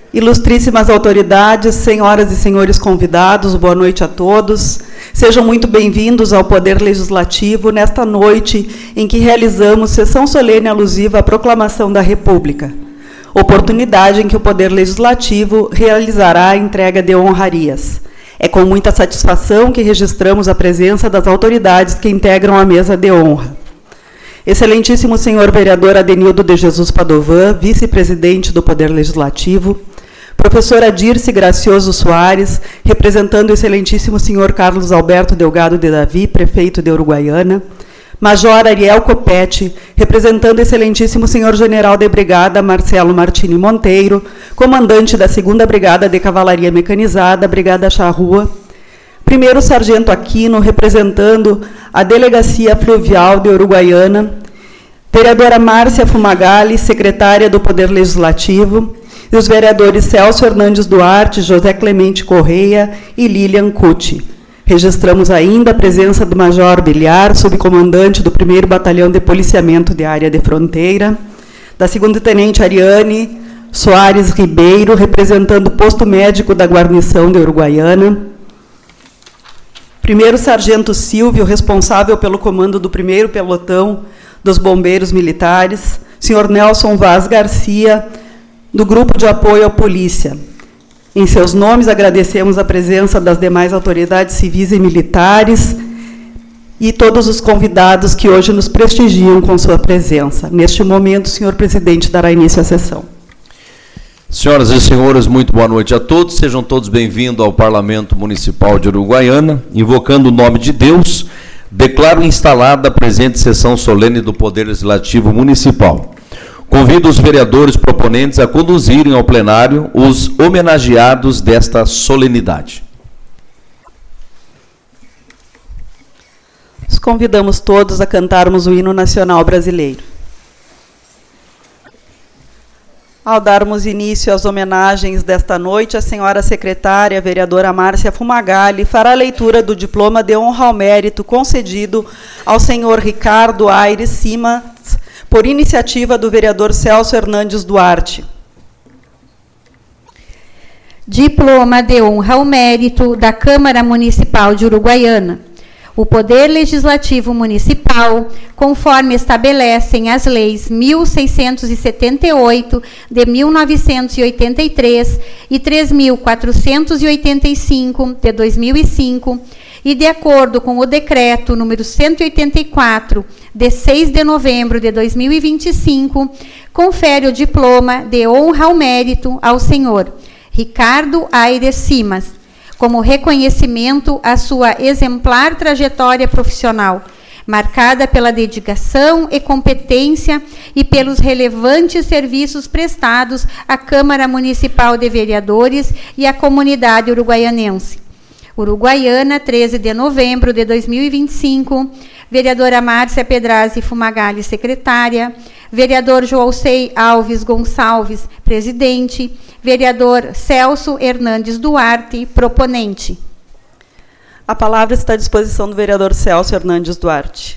Ilustríssimas autoridades, senhoras e senhores convidados, boa noite a todos. Sejam muito bem-vindos ao Poder Legislativo nesta noite em que realizamos sessão solene alusiva à proclamação da República, oportunidade em que o Poder Legislativo realizará a entrega de honrarias. É com muita satisfação que registramos a presença das autoridades que integram a mesa de honra. Excelentíssimo senhor vereador Adenildo de Jesus Padovan, vice-presidente do Poder Legislativo, professora Dirce Gracioso Soares, representando o excelentíssimo senhor Carlos Alberto Delgado de Davi, prefeito de Uruguaiana, Major Ariel Copete, representando o excelentíssimo senhor general de brigada Marcelo Martini Monteiro, comandante da 2ª Brigada de Cavalaria Mecanizada, Brigada Charrua, primeiro sargento Aquino, representando a Delegacia Fluvial de Uruguaiana, vereadora Márcia Fumagalli, secretária do Poder Legislativo, e os vereadores Celso Hernandes Duarte, José Clemente Correia e Lilian Cucci. Registramos ainda a presença do Major Biliar, subcomandante do 1º Batalhão de Policiamento de Área de Fronteira, da 2ª Tenente Ariane Soares Ribeiro, representando o posto médico da guarnição de Uruguaiana, primeiro sargento Silvio, responsável pelo comando do 1º pelotão dos bombeiros militares, senhor Nelson Vaz Garcia, do Grupo de Apoio à Polícia. Em seus nomes, agradecemos a presença das demais autoridades civis e militares e todos os convidados que hoje nos prestigiam com sua presença. Neste momento, o senhor presidente dará início à sessão. Senhoras e senhores, muito boa noite a todos. Sejam todos bem-vindos ao Parlamento Municipal de Uruguaiana. Invocando o nome de Deus, declaro instalada a presente sessão solene do Poder Legislativo Municipal. Convido os vereadores proponentes a conduzirem ao plenário os homenageados desta solenidade. Os convidamos todos a cantarmos o hino nacional brasileiro. Ao darmos início às homenagens desta noite, a senhora secretária, a vereadora Márcia Fumagalli, fará a leitura do diploma de honra ao mérito concedido ao senhor Ricardo Aires Simas, por iniciativa do vereador Celso Hernandes Duarte. Diploma de honra ao mérito da Câmara Municipal de Uruguaiana. O Poder Legislativo Municipal, conforme estabelecem as leis 1678 de 1983 e 3485 de 2005, e de acordo com o decreto número 184, de 6 de novembro de 2025, confere o diploma de honra ao mérito ao senhor Ricardo Aires Simas, como reconhecimento à sua exemplar trajetória profissional, marcada pela dedicação e competência e pelos relevantes serviços prestados à Câmara Municipal de Vereadores e à comunidade uruguaianense. Uruguaiana, 13 de novembro de 2025, vereadora Márcia Pedrazzi Fumagalli, secretária, vereador Joalcei Alves Gonçalves, presidente, vereador Celso Hernandes Duarte, proponente. A palavra está à disposição do vereador Celso Hernandes Duarte.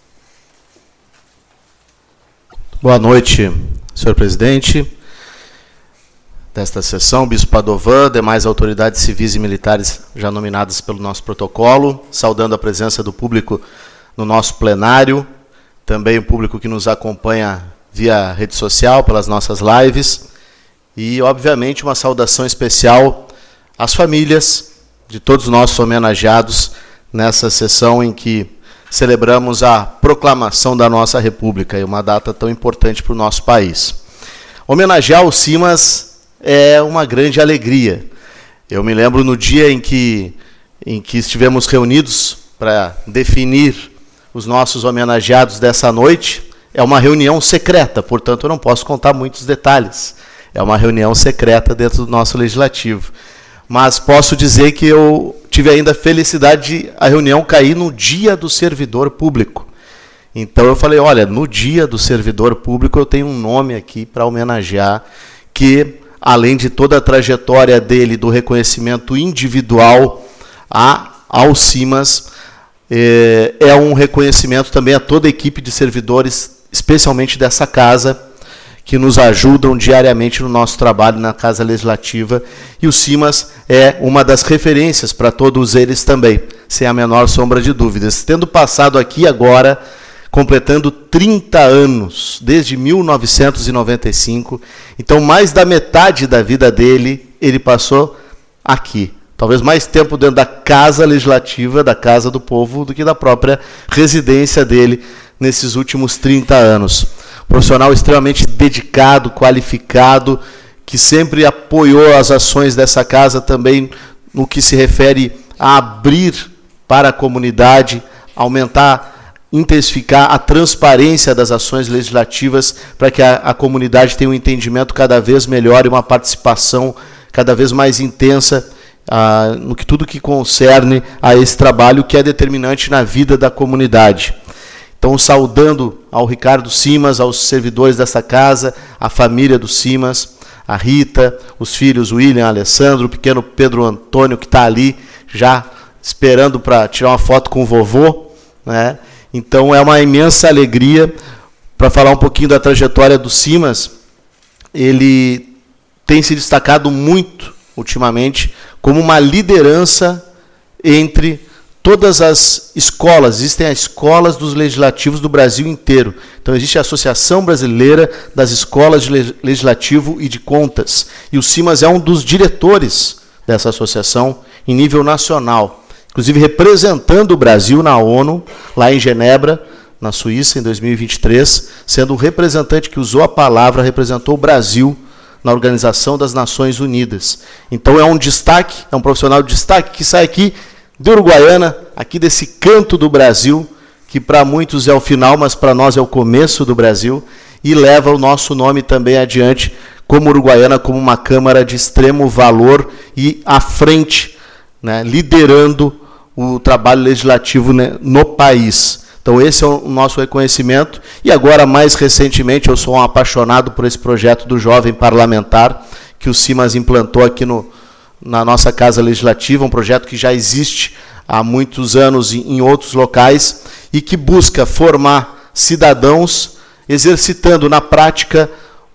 Boa noite, senhor presidente desta sessão, Bispo Padovan, demais autoridades civis e militares já nominadas pelo nosso protocolo, saudando a presença do público no nosso plenário, também o público que nos acompanha via rede social, pelas nossas lives, e, obviamente, uma saudação especial às famílias de todos os nossos homenageados nessa sessão em que celebramos a proclamação da nossa República, e uma data tão importante para o nosso país. Homenagear o Simas é uma grande alegria. Eu me lembro no dia em que estivemos reunidos para definir os nossos homenageados dessa noite. É uma reunião secreta, portanto eu não posso contar muitos detalhes. É uma reunião secreta dentro do nosso legislativo. Mas posso dizer que eu tive ainda a felicidade de a reunião cair no Dia do Servidor Público. Então eu falei, olha, no Dia do Servidor Público eu tenho um nome aqui para homenagear, que, além de toda a trajetória dele, do reconhecimento individual ao Simas, é um reconhecimento também a toda a equipe de servidores, especialmente dessa casa, que nos ajudam diariamente no nosso trabalho na Casa Legislativa, e o Simas é uma das referências para todos eles também, sem a menor sombra de dúvidas. Tendo passado aqui agora, completando 30 anos, desde 1995, então mais da metade da vida dele, ele passou aqui. Talvez mais tempo dentro da Casa Legislativa, da Casa do Povo, do que da própria residência dele nesses últimos 30 anos. Profissional extremamente dedicado, qualificado, que sempre apoiou as ações dessa casa também no que se refere a abrir para a comunidade, aumentar, intensificar a transparência das ações legislativas para que a comunidade tenha um entendimento cada vez melhor e uma participação cada vez mais intensa no que tudo que concerne a esse trabalho que é determinante na vida da comunidade. Então, saudando ao Ricardo Simas, aos servidores dessa casa, a família do Simas, a Rita, os filhos William, Alessandro, o pequeno Pedro Antônio, que está ali já esperando para tirar uma foto com o vovô, né? Então, é uma imensa alegria. Para falar um pouquinho da trajetória do Simas, ele tem se destacado muito, ultimamente, como uma liderança entre todas as escolas. Existem as escolas dos legislativos do Brasil inteiro. Então, existe a Associação Brasileira das Escolas de Legislativo e de Contas. E o Simas é um dos diretores dessa associação em nível nacional. Inclusive, representando o Brasil na ONU, lá em Genebra, na Suíça, em 2023, sendo um representante que usou a palavra, representou o Brasil na Organização das Nações Unidas. Então, é um destaque, é um profissional de destaque que sai aqui de Uruguaiana, aqui desse canto do Brasil, que para muitos é o final, mas para nós é o começo do Brasil, e leva o nosso nome também adiante, como Uruguaiana, como uma Câmara de extremo valor e à frente, né, liderando o trabalho legislativo, né, no país. Então, esse é o nosso reconhecimento. E agora, mais recentemente, eu sou um apaixonado por esse projeto do Jovem Parlamentar, que o Simas implantou aqui na nossa Casa Legislativa, um projeto que já existe há muitos anos em outros locais e que busca formar cidadãos, exercitando na prática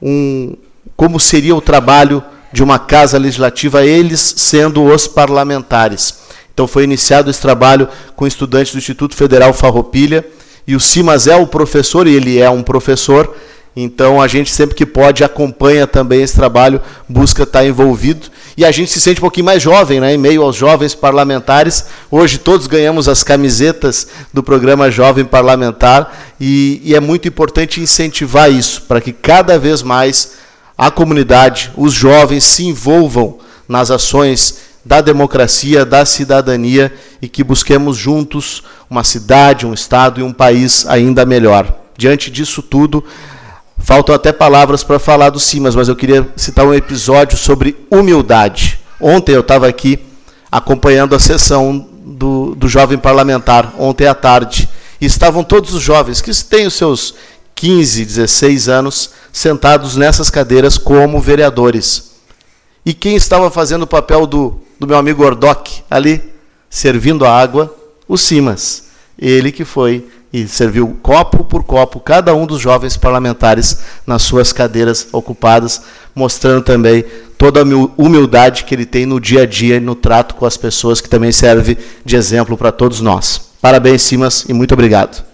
como seria o trabalho de uma Casa Legislativa, eles sendo os parlamentares. Então, foi iniciado esse trabalho com estudantes do Instituto Federal Farroupilha, e o Simas é o professor, e ele é um professor. Então, a gente sempre que pode acompanha também esse trabalho, busca estar envolvido. E a gente se sente um pouquinho mais jovem, né, em meio aos jovens parlamentares. Hoje todos ganhamos as camisetas do programa Jovem Parlamentar, e é muito importante incentivar isso, para que cada vez mais a comunidade, os jovens se envolvam nas ações da democracia, da cidadania, e que busquemos juntos uma cidade, um estado e um país ainda melhor. Diante disso tudo, faltam até palavras para falar do Simas, mas eu queria citar um episódio sobre humildade. Ontem eu estava aqui acompanhando a sessão do Jovem Parlamentar, ontem à tarde, e estavam todos os jovens, que têm os seus 15, 16 anos, sentados nessas cadeiras como vereadores. E quem estava fazendo o papel do meu amigo Ordoc, ali, servindo a água? O Simas. Ele que foi e serviu copo por copo cada um dos jovens parlamentares nas suas cadeiras ocupadas, mostrando também toda a humildade que ele tem no dia a dia e no trato com as pessoas, que também serve de exemplo para todos nós. Parabéns, Simas, e muito obrigado.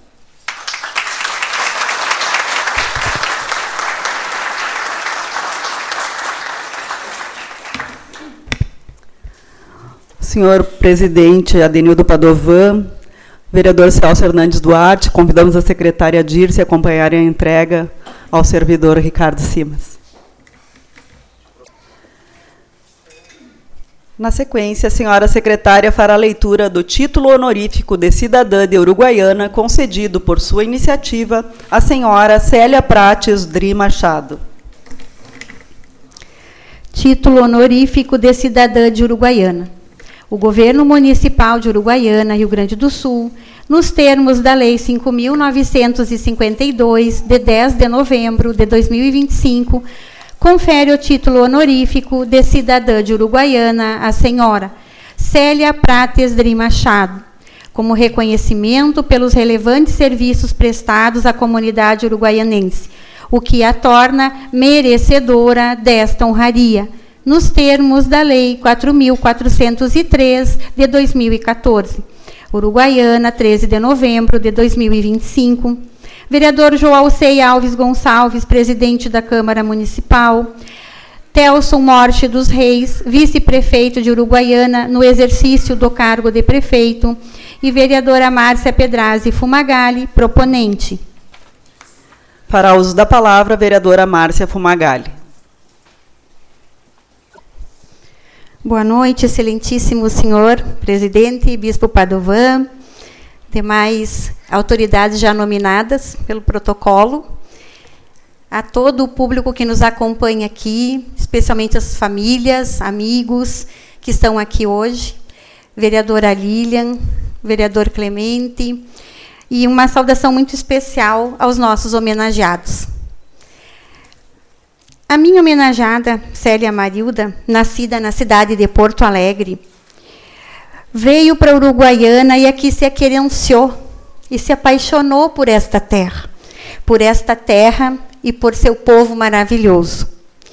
Senhor presidente Adenildo Padovan, vereador Celso Hernandes Duarte, convidamos a secretária Dirce a acompanhar a entrega ao servidor Ricardo Simas. Na sequência, a senhora secretária fará a leitura do título honorífico de cidadã de Uruguaiana, concedido por sua iniciativa à senhora Célia Prates Dri Machado. Título honorífico de cidadã de Uruguaiana. O Governo Municipal de Uruguaiana, Rio Grande do Sul, nos termos da Lei 5.952, de 10 de novembro de 2025, confere o título honorífico de cidadã de Uruguaiana à senhora Célia Prates Dri Machado, como reconhecimento pelos relevantes serviços prestados à comunidade uruguaianense, o que a torna merecedora desta honraria, nos termos da Lei 4.403, de 2014. Uruguaiana, 13 de novembro de 2025. Vereador Joalcei Alves Gonçalves, presidente da Câmara Municipal. Telson Morte dos Reis, vice-prefeito de Uruguaiana, no exercício do cargo de prefeito. E vereadora Márcia Pedrazzi Fumagalli, proponente. Fará uso da palavra a vereadora Márcia Fumagalli. Boa noite, excelentíssimo senhor presidente, bispo Padovan, demais autoridades já nominadas pelo protocolo, a todo o público que nos acompanha aqui, especialmente as famílias, amigos que estão aqui hoje, vereadora Lilian, vereador Clemente, e uma saudação muito especial aos nossos homenageados. A minha homenageada, Célia Marilda, nascida na cidade de Porto Alegre, veio para Uruguaiana e aqui se aquerenciou e se apaixonou por esta terra e por seu povo maravilhoso.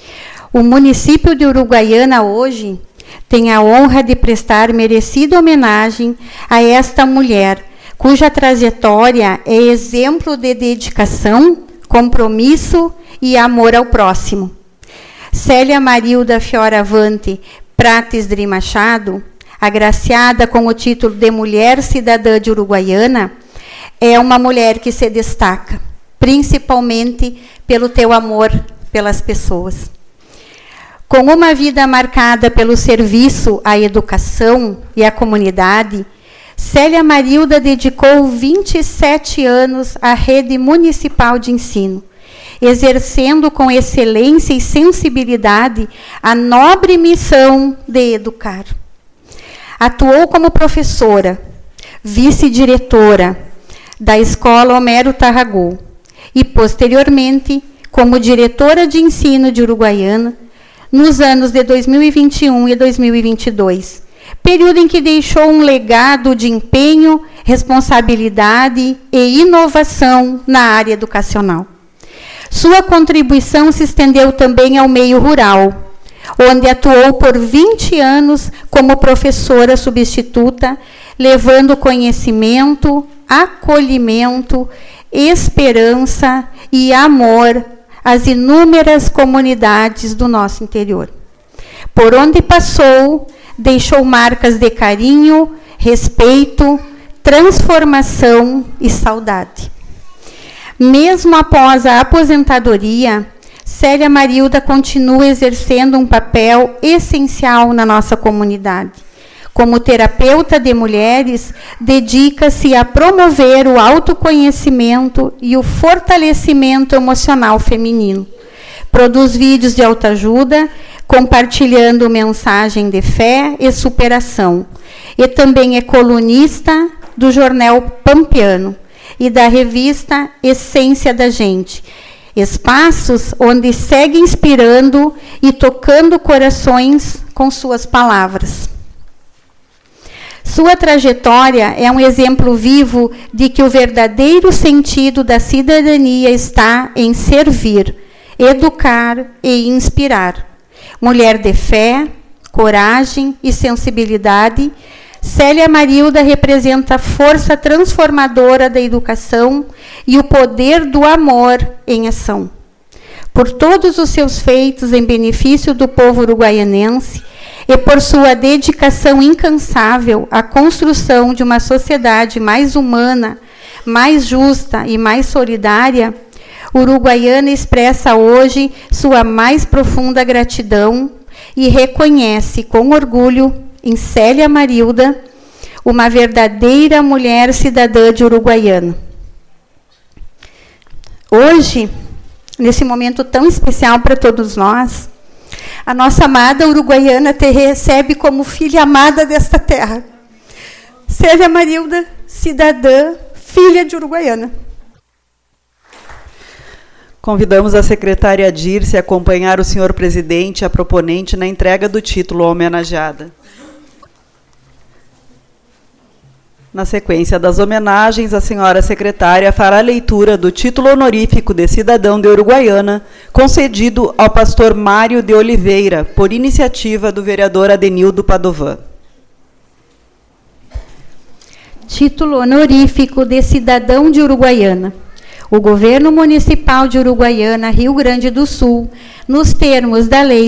O município de Uruguaiana hoje tem a honra de prestar merecida homenagem a esta mulher, cuja trajetória é exemplo de dedicação, compromisso e amor ao próximo. Célia Marilda Fioravante Prates Dri Machado, agraciada com o título de Mulher Cidadã de Uruguaiana, é uma mulher que se destaca, principalmente pelo teu amor pelas pessoas. Com uma vida marcada pelo serviço à educação e à comunidade, Célia Marilda dedicou 27 anos à rede municipal de ensino, exercendo com excelência e sensibilidade a nobre missão de educar. Atuou como professora, vice-diretora da Escola Homero Tarragó e, posteriormente, como diretora de ensino de Uruguaiana, nos anos de 2021 e 2022, período em que deixou um legado de empenho, responsabilidade e inovação na área educacional. Sua contribuição se estendeu também ao meio rural, onde atuou por 20 anos como professora substituta, levando conhecimento, acolhimento, esperança e amor às inúmeras comunidades do nosso interior. Por onde passou, deixou marcas de carinho, respeito, transformação e saudade. Mesmo após a aposentadoria, Célia Marilda continua exercendo um papel essencial na nossa comunidade. Como terapeuta de mulheres, dedica-se a promover o autoconhecimento e o fortalecimento emocional feminino. Produz vídeos de autoajuda, compartilhando mensagem de fé e superação. E também é colunista do jornal Pampiano e da revista Essência da Gente. Espaços onde segue inspirando e tocando corações com suas palavras. Sua trajetória é um exemplo vivo de que o verdadeiro sentido da cidadania está em servir, educar e inspirar. Mulher de fé, coragem e sensibilidade, Célia Marilda representa a força transformadora da educação e o poder do amor em ação. Por todos os seus feitos em benefício do povo uruguaianense e por sua dedicação incansável à construção de uma sociedade mais humana, mais justa e mais solidária, Uruguaiana expressa hoje sua mais profunda gratidão e reconhece com orgulho em Célia Marilda, uma verdadeira mulher cidadã de Uruguaiana. Hoje, nesse momento tão especial para todos nós, a nossa amada Uruguaiana te recebe como filha amada desta terra. Célia Marilda, cidadã, filha de Uruguaiana. Convidamos a secretária Dirce a acompanhar o senhor presidente e a proponente na entrega do título à homenageada. Na sequência das homenagens, a senhora secretária fará a leitura do título honorífico de cidadão de Uruguaiana, concedido ao pastor Mário de Oliveira, por iniciativa do vereador Adenildo Padovan. Título honorífico de cidadão de Uruguaiana. O Governo Municipal de Uruguaiana, Rio Grande do Sul, nos termos da Lei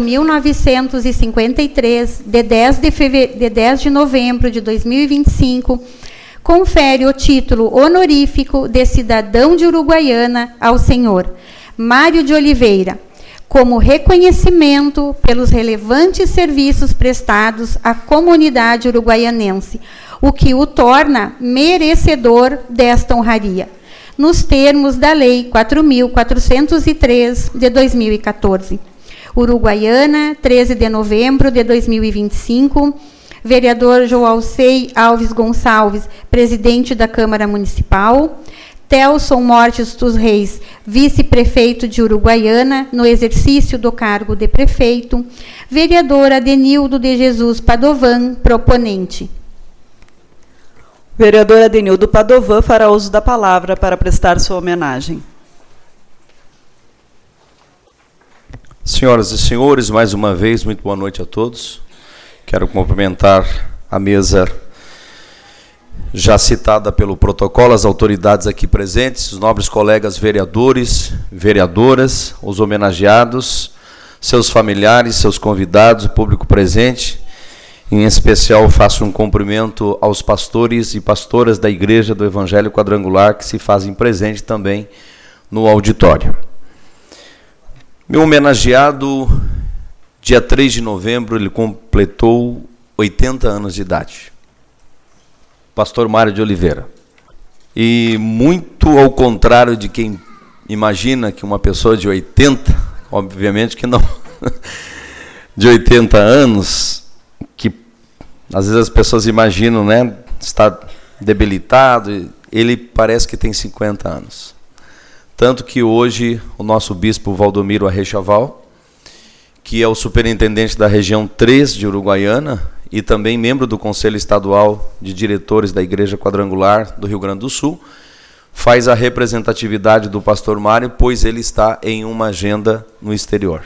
5.953, de 10 de novembro de 2025, confere o título honorífico de cidadão de Uruguaiana ao senhor Mário de Oliveira, como reconhecimento pelos relevantes serviços prestados à comunidade uruguaianense, o que o torna merecedor desta honraria, nos termos da Lei 4.403, de 2014. Uruguaiana, 13 de novembro de 2025, vereador Joalcei Alves Gonçalves, presidente da Câmara Municipal, Telson Mortes dos Reis, vice-prefeito de Uruguaiana, no exercício do cargo de prefeito, vereador Adenildo de Jesus Padovan, proponente. Vereador Adenildo Padovan fará uso da palavra para prestar sua homenagem. Senhoras e senhores, mais uma vez, muito boa noite a todos. Quero cumprimentar a mesa já citada pelo protocolo, as autoridades aqui presentes, os nobres colegas vereadores, vereadoras, os homenageados, seus familiares, seus convidados, o público presente. Em especial, faço um cumprimento aos pastores e pastoras da Igreja do Evangelho Quadrangular que se fazem presente também no auditório. Meu homenageado, dia 3 de novembro, ele completou 80 anos de idade. Pastor Mário de Oliveira. E muito ao contrário de quem imagina que uma pessoa de 80, obviamente que não, de 80 anos, que às vezes as pessoas imaginam, né, está debilitado, ele parece que tem 50 anos. Tanto que hoje o nosso bispo Valdomiro Arrechaval, que é o superintendente da região 3 de Uruguaiana e também membro do Conselho Estadual de Diretores da Igreja Quadrangular do Rio Grande do Sul, faz a representatividade do pastor Mário, pois ele está em uma agenda no exterior.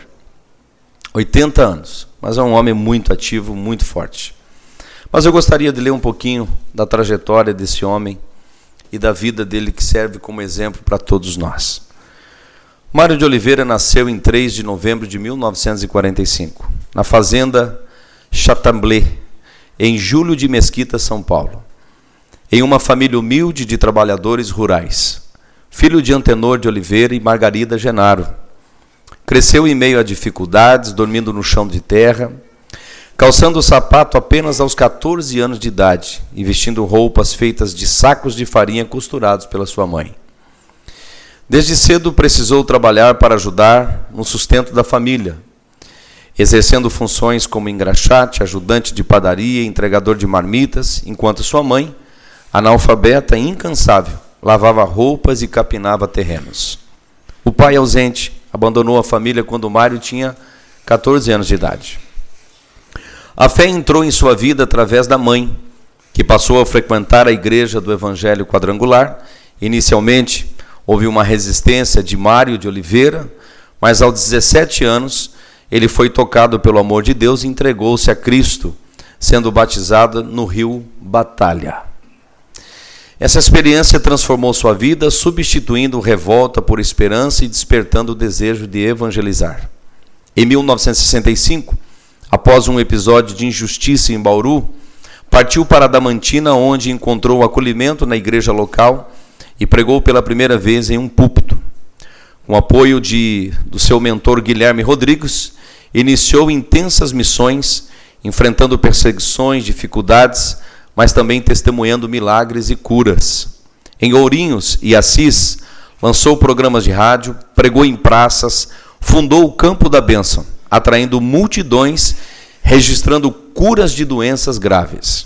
80 anos, mas é um homem muito ativo, muito forte. Mas eu gostaria de ler um pouquinho da trajetória desse homem e da vida dele, que serve como exemplo para todos nós. Mário de Oliveira nasceu em 3 de novembro de 1945, na fazenda Chatamblé, em Júlio de Mesquita, São Paulo, em uma família humilde de trabalhadores rurais, filho de Antenor de Oliveira e Margarida Genaro. Cresceu em meio a dificuldades, dormindo no chão de terra, calçando o sapato apenas aos 14 anos de idade e vestindo roupas feitas de sacos de farinha costurados pela sua mãe. Desde cedo precisou trabalhar para ajudar no sustento da família, exercendo funções como engraxate, ajudante de padaria e entregador de marmitas, enquanto sua mãe, analfabeta e incansável, lavava roupas e capinava terrenos. O pai, ausente, abandonou a família quando Mário tinha 14 anos de idade. A fé entrou em sua vida através da mãe, que passou a frequentar a Igreja do Evangelho Quadrangular. Inicialmente, houve uma resistência de Mário de Oliveira, mas aos 17 anos, ele foi tocado pelo amor de Deus e entregou-se a Cristo, sendo batizado no rio Batalha. Essa experiência transformou sua vida, substituindo revolta por esperança e despertando o desejo de evangelizar. Em 1965, após um episódio de injustiça em Bauru, partiu para Adamantina, onde encontrou acolhimento na igreja local e pregou pela primeira vez em um púlpito. Com o apoio do seu mentor Guilherme Rodrigues, iniciou intensas missões, enfrentando perseguições, dificuldades, mas também testemunhando milagres e curas. Em Ourinhos e Assis, lançou programas de rádio, pregou em praças, fundou o Campo da Bênção, atraindo multidões, registrando curas de doenças graves.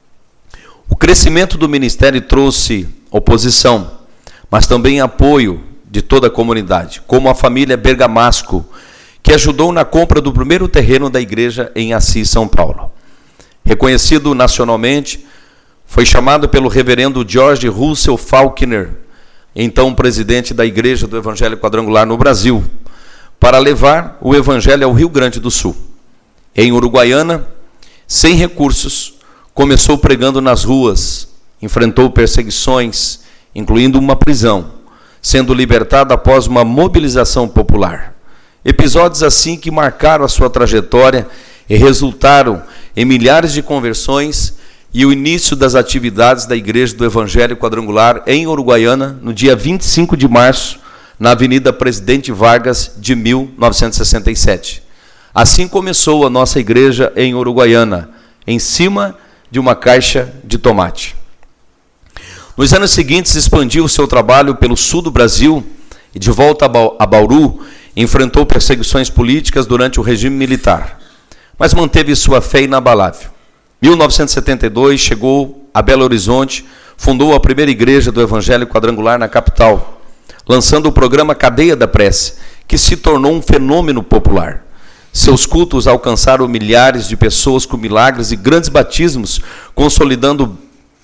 O crescimento do ministério trouxe oposição, mas também apoio de toda a comunidade, como a família Bergamasco, que ajudou na compra do primeiro terreno da igreja em Assis, São Paulo. Reconhecido nacionalmente, Foi chamado pelo reverendo George Russell Faulkner, então presidente da Igreja do Evangelho Quadrangular no Brasil, para levar o Evangelho ao Rio Grande do Sul. Em Uruguaiana, sem recursos, começou pregando nas ruas, enfrentou perseguições, incluindo uma prisão, sendo libertado após uma mobilização popular. Episódios assim que marcaram a sua trajetória e resultaram em milhares de conversões e o início das atividades da Igreja do Evangelho Quadrangular em Uruguaiana, no dia 25 de março, na Avenida Presidente Vargas, de 1967. Assim começou a nossa igreja em Uruguaiana, em cima de uma caixa de tomate. Nos anos seguintes, expandiu o seu trabalho pelo sul do Brasil e, de volta a Bauru, enfrentou perseguições políticas durante o regime militar, mas manteve sua fé inabalável. Em 1972, chegou a Belo Horizonte, fundou a primeira igreja do Evangelho Quadrangular na capital, lançando o programa Cadeia da Prece, que se tornou um fenômeno popular. Seus cultos alcançaram milhares de pessoas com milagres e grandes batismos, consolidando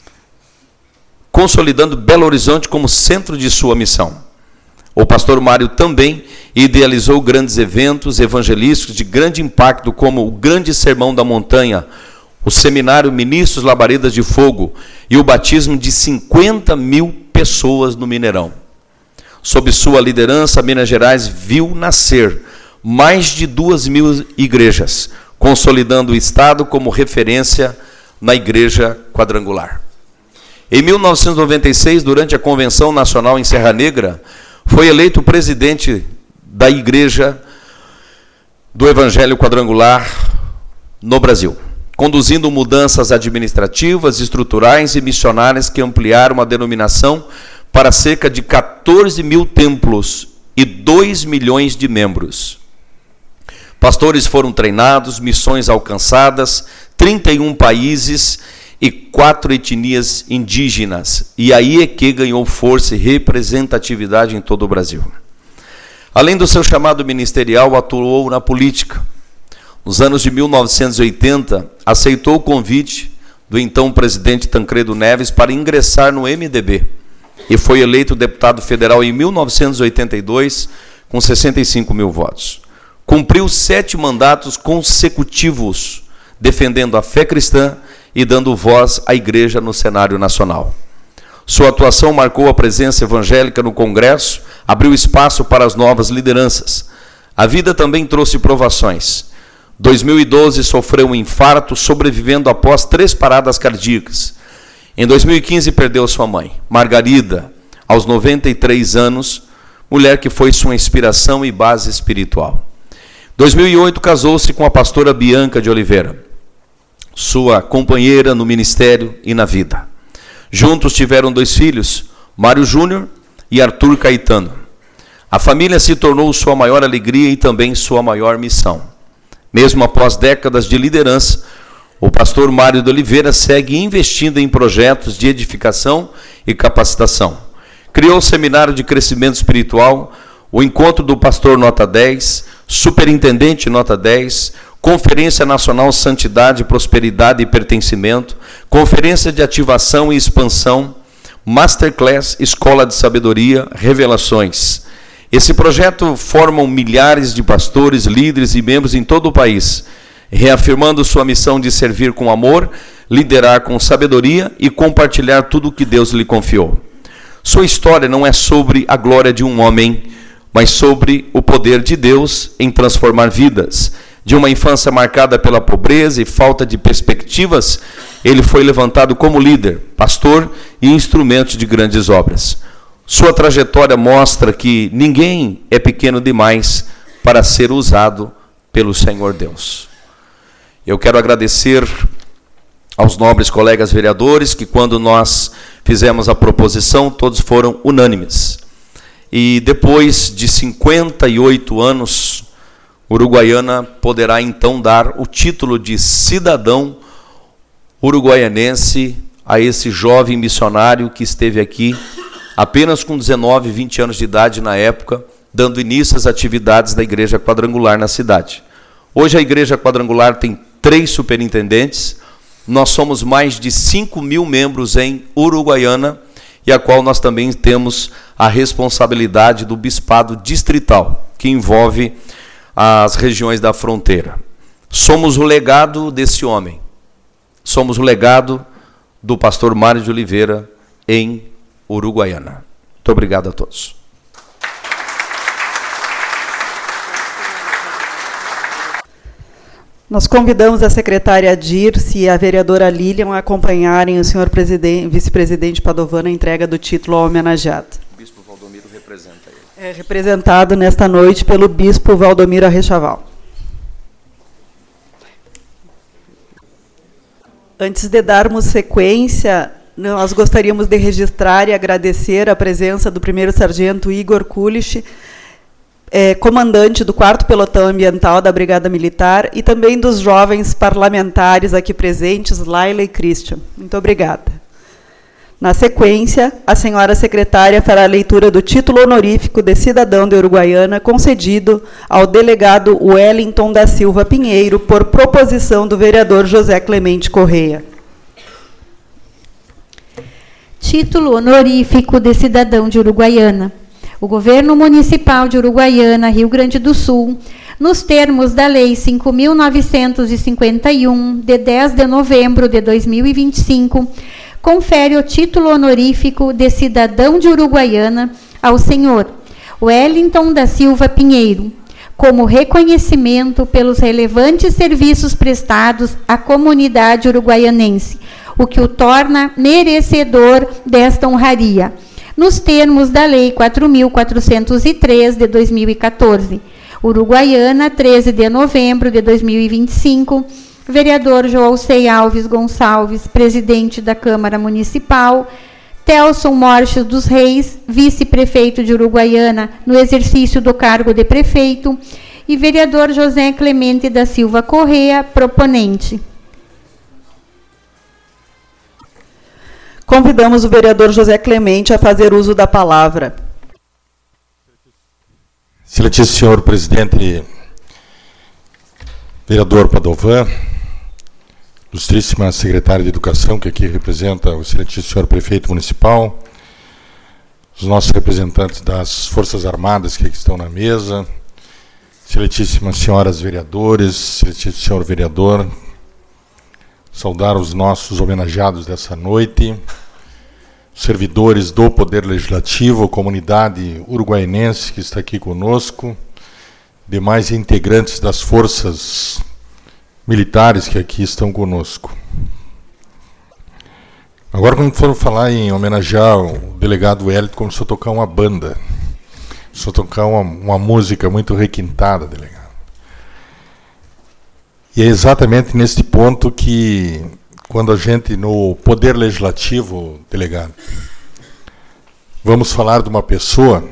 Belo Horizonte como centro de sua missão. O pastor Mário também idealizou grandes eventos evangelísticos de grande impacto, como o Grande Sermão da Montanha, o Seminário Ministros Labaredas de Fogo e o batismo de 50 mil pessoas no Mineirão. Sob sua liderança, Minas Gerais viu nascer mais de 2.000 igrejas, consolidando o Estado como referência na Igreja Quadrangular. Em 1996, durante a Convenção Nacional em Serra Negra, foi eleito presidente da Igreja do Evangelho Quadrangular no Brasil, conduzindo mudanças administrativas, estruturais e missionárias que ampliaram a denominação para cerca de 14 mil templos e 2 milhões de membros. Pastores foram treinados, missões alcançadas, 31 países e 4 etnias indígenas. E aí é que ganhou força e representatividade em todo o Brasil. Além do seu chamado ministerial, atuou na política. Nos anos de 1980, aceitou o convite do então presidente Tancredo Neves para ingressar no MDB e foi eleito deputado federal em 1982 com 65 mil votos. Cumpriu 7 mandatos consecutivos, defendendo a fé cristã e dando voz à igreja no cenário nacional. Sua atuação marcou a presença evangélica no Congresso, abriu espaço para as novas lideranças. A vida também trouxe provações. 2012 sofreu um infarto, sobrevivendo após 3 paradas cardíacas. Em 2015 perdeu sua mãe, Margarida, aos 93 anos, mulher que foi sua inspiração e base espiritual. 2008 casou-se com a pastora Bianca de Oliveira, sua companheira no ministério e na vida. Juntos tiveram 2 filhos, Mário Júnior e Arthur Caetano. A família se tornou sua maior alegria e também sua maior missão. Mesmo após décadas de liderança, o pastor Mário de Oliveira segue investindo em projetos de edificação e capacitação. Criou o Seminário de Crescimento Espiritual, o Encontro do Pastor Nota 10, Superintendente Nota 10, Conferência Nacional Santidade, Prosperidade e Pertencimento, Conferência de Ativação e Expansão, Masterclass, Escola de Sabedoria, Revelações. Esse projeto forma milhares de pastores, líderes e membros em todo o país, reafirmando sua missão de servir com amor, liderar com sabedoria e compartilhar tudo o que Deus lhe confiou. Sua história não é sobre a glória de um homem, mas sobre o poder de Deus em transformar vidas. De uma infância marcada pela pobreza e falta de perspectivas, ele foi levantado como líder, pastor e instrumento de grandes obras. Sua trajetória mostra que ninguém é pequeno demais para ser usado pelo Senhor Deus. Eu quero agradecer aos nobres colegas vereadores que, quando nós fizemos a proposição, todos foram unânimes. E depois de 58 anos, Uruguaiana poderá então dar o título de cidadão uruguaianense a esse jovem missionário que esteve aqui apenas com 19, 20 anos de idade na época, dando início às atividades da Igreja Quadrangular na cidade. Hoje a Igreja Quadrangular tem 3 superintendentes, nós somos mais de 5.000 membros em Uruguaiana, e a qual nós também temos a responsabilidade do bispado distrital, que envolve as regiões da fronteira. Somos o legado desse homem, somos o legado do pastor Mário de Oliveira em Uruguaiana. Muito obrigado a todos. Nós convidamos a secretária Dirce e a vereadora Lilian a acompanharem o senhor vice-presidente Padovani na entrega do título ao homenageado. O bispo Valdomiro representa ele. É representado nesta noite pelo bispo Valdomiro Arrechaval. Antes de darmos sequência, nós gostaríamos de registrar e agradecer a presença do primeiro sargento Igor Kulich, comandante do 4º Pelotão Ambiental da Brigada Militar, e também dos jovens parlamentares aqui presentes, Laila e Christian. Muito obrigada. Na sequência, a senhora secretária fará a leitura do título honorífico de cidadão de Uruguaiana concedido ao delegado Wellington da Silva Pinheiro, por proposição do vereador José Clemente Correia. Título honorífico de cidadão de Uruguaiana. O Governo Municipal de Uruguaiana, Rio Grande do Sul, nos termos da Lei 5.951, de 10 de novembro de 2025, confere o título honorífico de cidadão de Uruguaiana ao senhor Wellington da Silva Pinheiro, como reconhecimento pelos relevantes serviços prestados à comunidade uruguaianense, o que o torna merecedor desta honraria, nos termos da Lei 4.403, de 2014. Uruguaiana, 13 de novembro de 2025, vereador Joalcei Alves Gonçalves, presidente da Câmara Municipal, Telson Morches dos Reis, vice-prefeito de Uruguaiana, no exercício do cargo de prefeito, e vereador José Clemente da Silva Correia, proponente. Convidamos o vereador José Clemente a fazer uso da palavra. Excelentíssimo senhor presidente, vereador Padovan, ilustríssima secretária de Educação, que aqui representa o excelentíssimo senhor prefeito municipal, os nossos representantes das Forças Armadas que aqui estão na mesa, excelentíssimas senhoras vereadores, excelentíssimo senhor vereador, saudar os nossos homenageados dessa noite, servidores do Poder Legislativo, comunidade uruguaianense que está aqui conosco, demais integrantes das forças militares que aqui estão conosco. Agora, quando for falar em homenagear o delegado Wellington, começou a tocar uma banda, começou a tocar uma música muito requintada, delegado. E é exatamente neste ponto que, quando a gente, no Poder Legislativo, delegado, vamos falar de uma pessoa,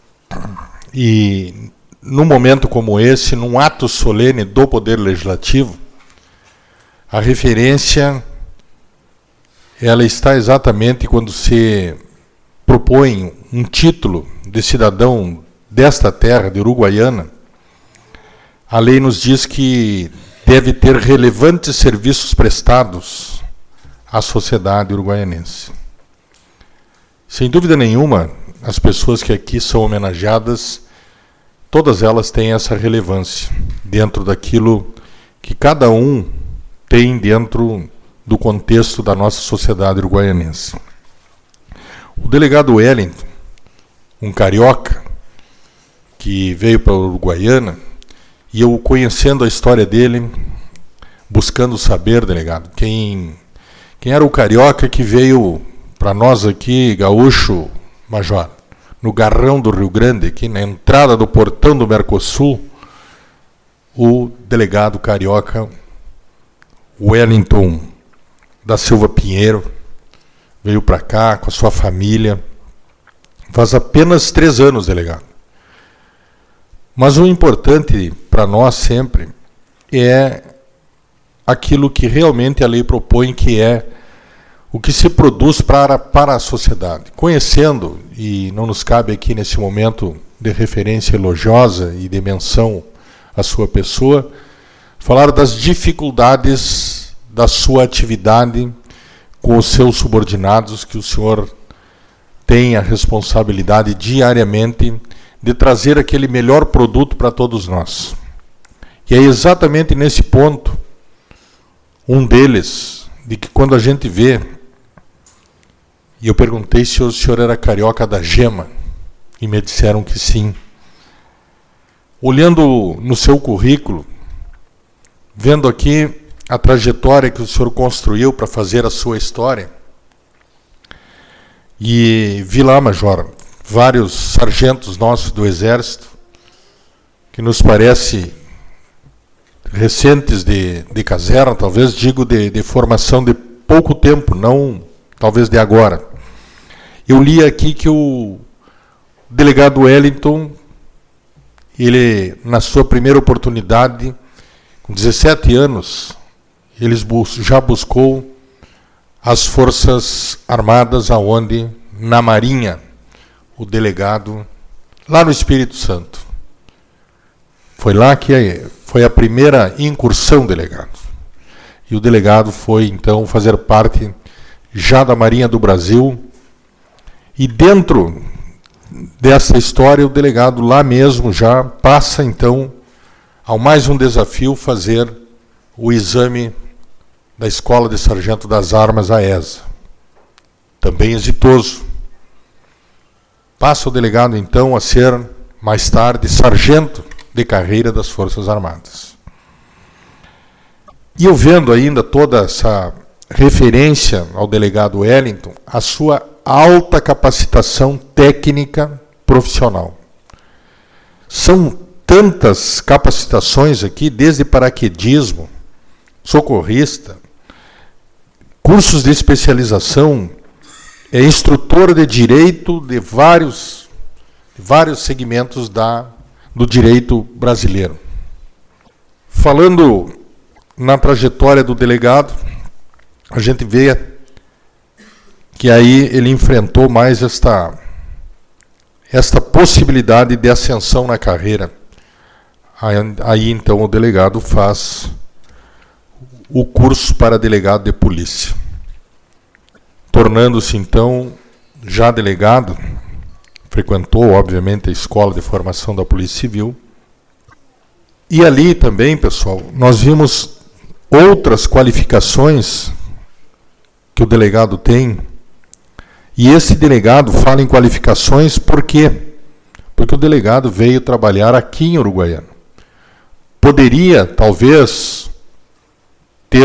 e num momento como esse, num ato solene do Poder Legislativo, a referência, ela está exatamente quando se propõe um título de cidadão desta terra, de Uruguaiana. A lei nos diz que deve ter relevantes serviços prestados à sociedade uruguaianense. Sem dúvida nenhuma, as pessoas que aqui são homenageadas, todas elas têm essa relevância dentro daquilo que cada um tem dentro do contexto da nossa sociedade uruguaianense. O delegado Wellington, um carioca que veio para a Uruguaiana, e eu, conhecendo a história dele, buscando saber, delegado, quem era o carioca que veio para nós aqui, gaúcho, major, no Garrão do Rio Grande, aqui na entrada do portão do Mercosul, o delegado carioca Wellington da Silva Pinheiro veio para cá com a sua família, faz apenas 3 anos, delegado. Mas o importante para nós sempre é aquilo que realmente a lei propõe, que é o que se produz para a sociedade. Conhecendo, e não nos cabe aqui nesse momento de referência elogiosa e de menção à sua pessoa, falar das dificuldades da sua atividade com os seus subordinados, que o senhor tem a responsabilidade diariamente de trazer aquele melhor produto para todos nós. E é exatamente nesse ponto, um deles, de que quando a gente vê, e eu perguntei se o senhor era carioca da gema, e me disseram que sim. Olhando no seu currículo, vendo aqui a trajetória que o senhor construiu para fazer a sua história, e vi lá, Major, vários sargentos nossos do Exército, que nos parece recentes de caserna, talvez digo de formação de pouco tempo, não talvez de agora. Eu li aqui que o delegado Wellington, ele, na sua primeira oportunidade, com 17 anos, ele já buscou as Forças Armadas, aonde? Na Marinha, o delegado, lá no Espírito Santo. Foi lá que foi a primeira incursão, delegado. E o delegado foi, então, fazer parte já da Marinha do Brasil. E dentro dessa história, o delegado lá mesmo já passa, então, ao mais um desafio, fazer o exame da Escola de Sargento das Armas, a ESA. Também exitoso. Passa o delegado, então, a ser, mais tarde, sargento de carreira das Forças Armadas. E eu vendo ainda toda essa referência ao delegado Wellington, a sua alta capacitação técnica profissional. São tantas capacitações aqui, desde paraquedismo, socorrista, cursos de especialização, é instrutor de direito de vários segmentos do direito brasileiro. Falando na trajetória do delegado, a gente vê que aí ele enfrentou mais esta possibilidade de ascensão na carreira. Aí então o delegado faz o curso para delegado de polícia, tornando-se então já delegado. Frequentou, obviamente, a escola de formação da Polícia Civil. E ali também, pessoal, nós vimos outras qualificações que o delegado tem. E esse delegado fala em qualificações por quê? Porque o delegado veio trabalhar aqui em Uruguaiana. Poderia, talvez, ter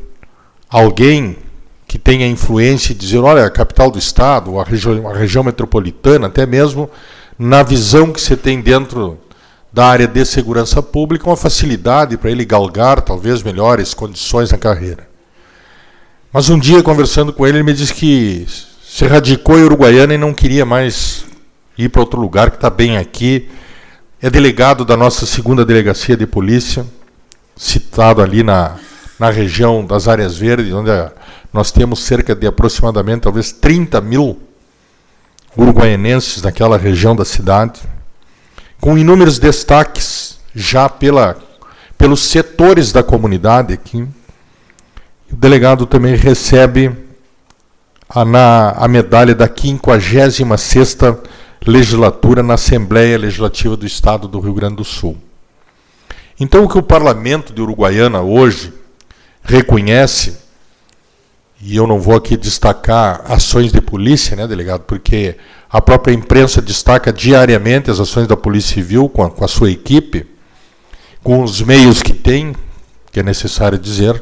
alguém que tenha influência e dizer, olha, a capital do estado, a região metropolitana, até mesmo na visão que você tem dentro da área de segurança pública, uma facilidade para ele galgar, talvez, melhores condições na carreira. Mas um dia, conversando com ele me disse que se radicou em Uruguaiana e não queria mais ir para outro lugar, que está bem aqui. É delegado da nossa 2ª Delegacia de Polícia, citado ali na região das Áreas Verdes, onde nós temos cerca de aproximadamente, talvez 30 mil uruguaianenses naquela região da cidade, com inúmeros destaques já pelos setores da comunidade aqui. O delegado também recebe a medalha da 56ª legislatura na Assembleia Legislativa do Estado do Rio Grande do Sul. Então, o que o Parlamento de Uruguaiana hoje reconhece, e eu não vou aqui destacar ações de polícia, né, delegado, porque a própria imprensa destaca diariamente as ações da Polícia Civil com a sua equipe, com os meios que tem, que é necessário dizer,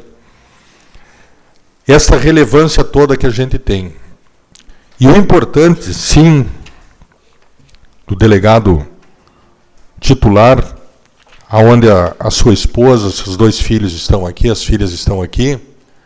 esta relevância toda que a gente tem. E o importante, sim, do delegado titular, onde a sua esposa, seus 2 filhos estão aqui, as filhas estão aqui,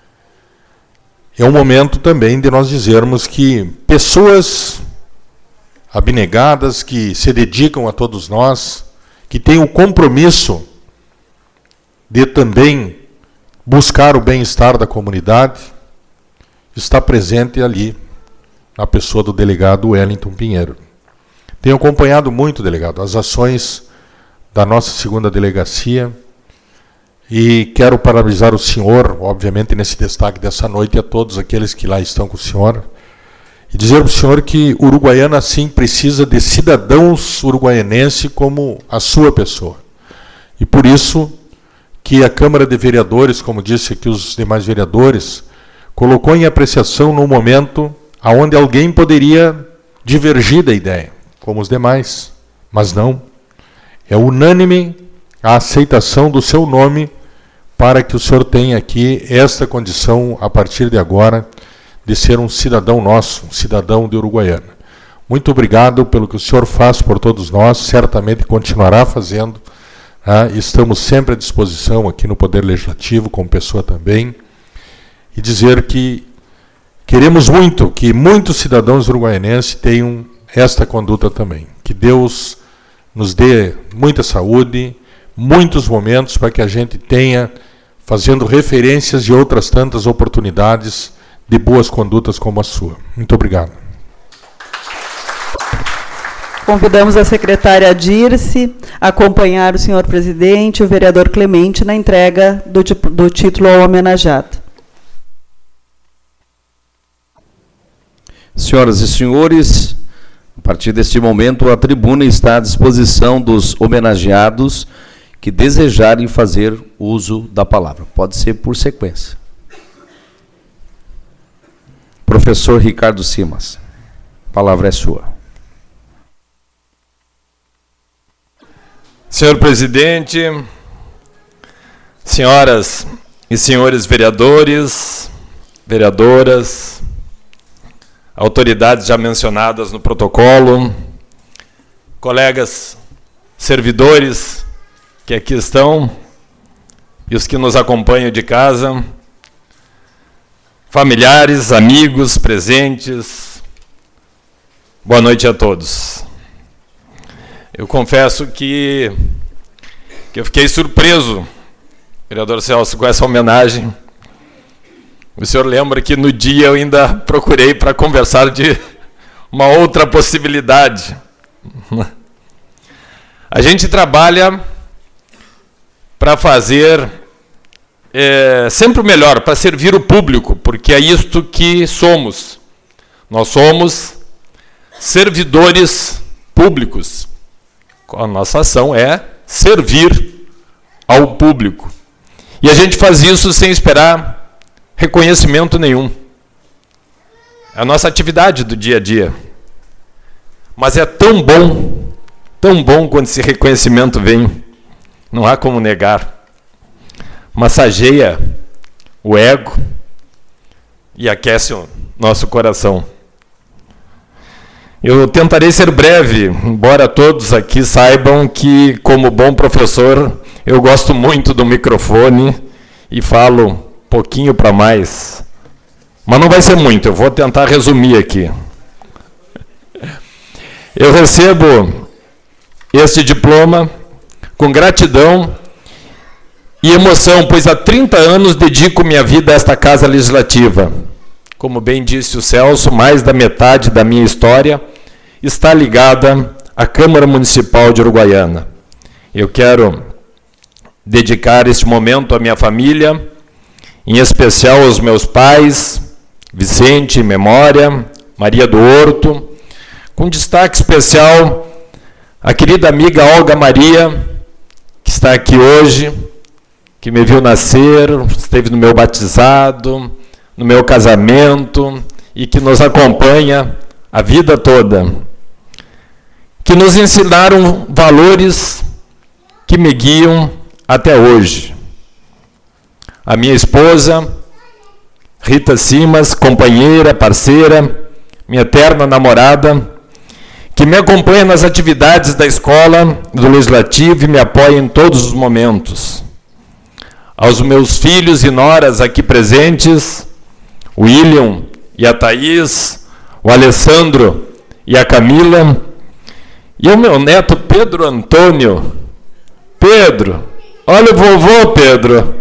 é um momento também de nós dizermos que pessoas abnegadas, que se dedicam a todos nós, que têm o compromisso de também buscar o bem-estar da comunidade, está presente ali na pessoa do delegado Wellington Pinheiro. Tenho acompanhado muito, delegado, as ações da nossa 2ª Delegacia. E quero parabenizar o senhor, obviamente, nesse destaque dessa noite, e a todos aqueles que lá estão com o senhor, e dizer para o senhor que Uruguaiana, sim, precisa de cidadãos uruguaianenses como a sua pessoa. E por isso que a Câmara de Vereadores, como disse aqui os demais vereadores, colocou em apreciação no momento onde alguém poderia divergir da ideia, como os demais, mas não. É unânime a aceitação do seu nome para que o senhor tenha aqui esta condição, a partir de agora, de ser um cidadão nosso, um cidadão de Uruguaiana. Muito obrigado pelo que o senhor faz por todos nós, certamente continuará fazendo. Estamos sempre à disposição aqui no Poder Legislativo, como pessoa também, e dizer que queremos muito que muitos cidadãos uruguaianenses tenham esta conduta também. Que Deus nos dê muita saúde, muitos momentos para que a gente tenha, fazendo referências de outras tantas oportunidades de boas condutas como a sua. Muito obrigado. Convidamos a secretária Dirce a acompanhar o senhor presidente e o vereador Clemente na entrega do título ao homenageado. Senhoras e senhores, a partir deste momento, a tribuna está à disposição dos homenageados que desejarem fazer uso da palavra. Pode ser por sequência. Professor Ricardo Simas, a palavra é sua. Senhor presidente, senhoras e senhores vereadores, vereadoras, autoridades já mencionadas no protocolo, colegas servidores que aqui estão e os que nos acompanham de casa, familiares, amigos, presentes, boa noite a todos. Eu confesso que eu fiquei surpreso, vereador Celso, com essa homenagem. O senhor lembra que no dia eu ainda procurei para conversar de uma outra possibilidade. A gente trabalha para fazer sempre o melhor, para servir o público, porque é isto que somos. Nós somos servidores públicos. A nossa ação é servir ao público. E a gente faz isso sem esperar reconhecimento nenhum. É a nossa atividade do dia a dia. Mas é tão bom quando esse reconhecimento vem. Não há como negar. Massageia o ego e aquece o nosso coração. Eu tentarei ser breve, embora todos aqui saibam que, como bom professor, eu gosto muito do microfone e falo pouquinho para mais. Mas não vai ser muito, eu vou tentar resumir aqui. Eu recebo este diploma com gratidão e emoção, pois há 30 anos dedico minha vida a esta Casa Legislativa. Como bem disse o Celso, mais da metade da minha história está ligada à Câmara Municipal de Uruguaiana. Eu quero dedicar este momento à minha família, em especial aos meus pais, Vicente, Memória, Maria do Horto, com destaque especial à querida amiga Olga Maria, que está aqui hoje, que me viu nascer, esteve no meu batizado, no meu casamento e que nos acompanha a vida toda, que nos ensinaram valores que me guiam até hoje. A minha esposa, Rita Simas, companheira, parceira, minha eterna namorada, que me acompanha nas atividades da escola, do Legislativo e me apoia em todos os momentos. Aos meus filhos e noras aqui presentes, o William e a Thaís, o Alessandro e a Camila, e o meu neto Pedro Antônio. Pedro, olha o vovô Pedro,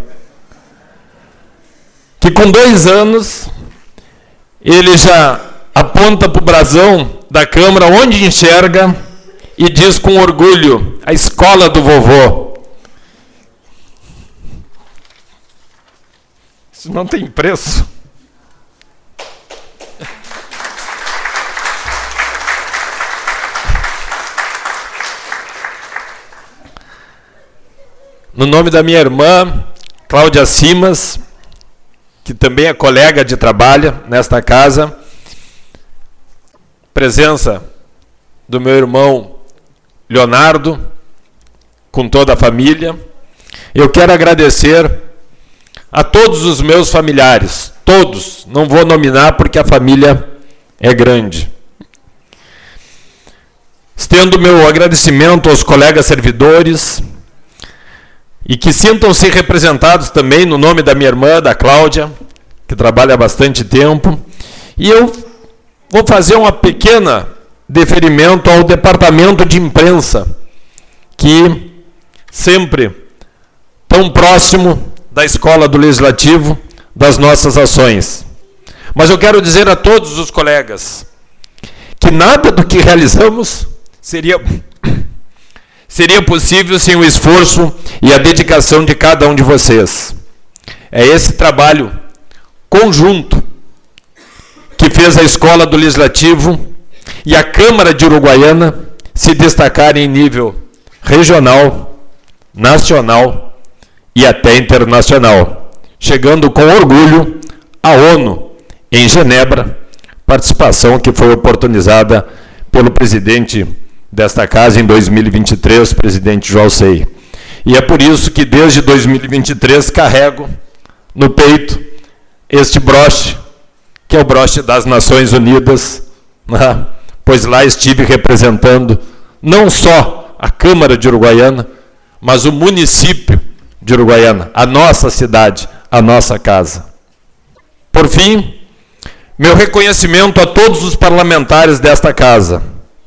que com 2 anos, ele já aponta para o brasão da Câmara, onde enxerga, e diz com orgulho, a escola do vovô. Isso não tem preço. No nome da minha irmã, Cláudia Simas, que também é colega de trabalho nesta casa, presença do meu irmão Leonardo, com toda a família, eu quero agradecer a todos os meus familiares, todos, não vou nominar porque a família é grande. Estendo meu agradecimento aos colegas servidores, e que sintam-se representados também no nome da minha irmã, da Cláudia, que trabalha há bastante tempo. E eu vou fazer uma pequena deferimento ao departamento de imprensa, que sempre tão próximo da Escola do Legislativo, das nossas ações. Mas eu quero dizer a todos os colegas que nada do que realizamos seria possível sem o esforço e a dedicação de cada um de vocês. É esse trabalho conjunto que fez a Escola do Legislativo e a Câmara de Uruguaiana se destacarem em nível regional, nacional e até internacional, chegando com orgulho à ONU em Genebra, participação que foi oportunizada pelo presidente desta casa em 2023, presidente João Sei. E é por isso que desde 2023 carrego no peito este broche, que é o broche das Nações Unidas, né? Pois lá estive representando não só a Câmara de Uruguaiana, mas o município de Uruguaiana, a nossa cidade, a nossa casa. Por fim, meu reconhecimento a todos os parlamentares desta casa,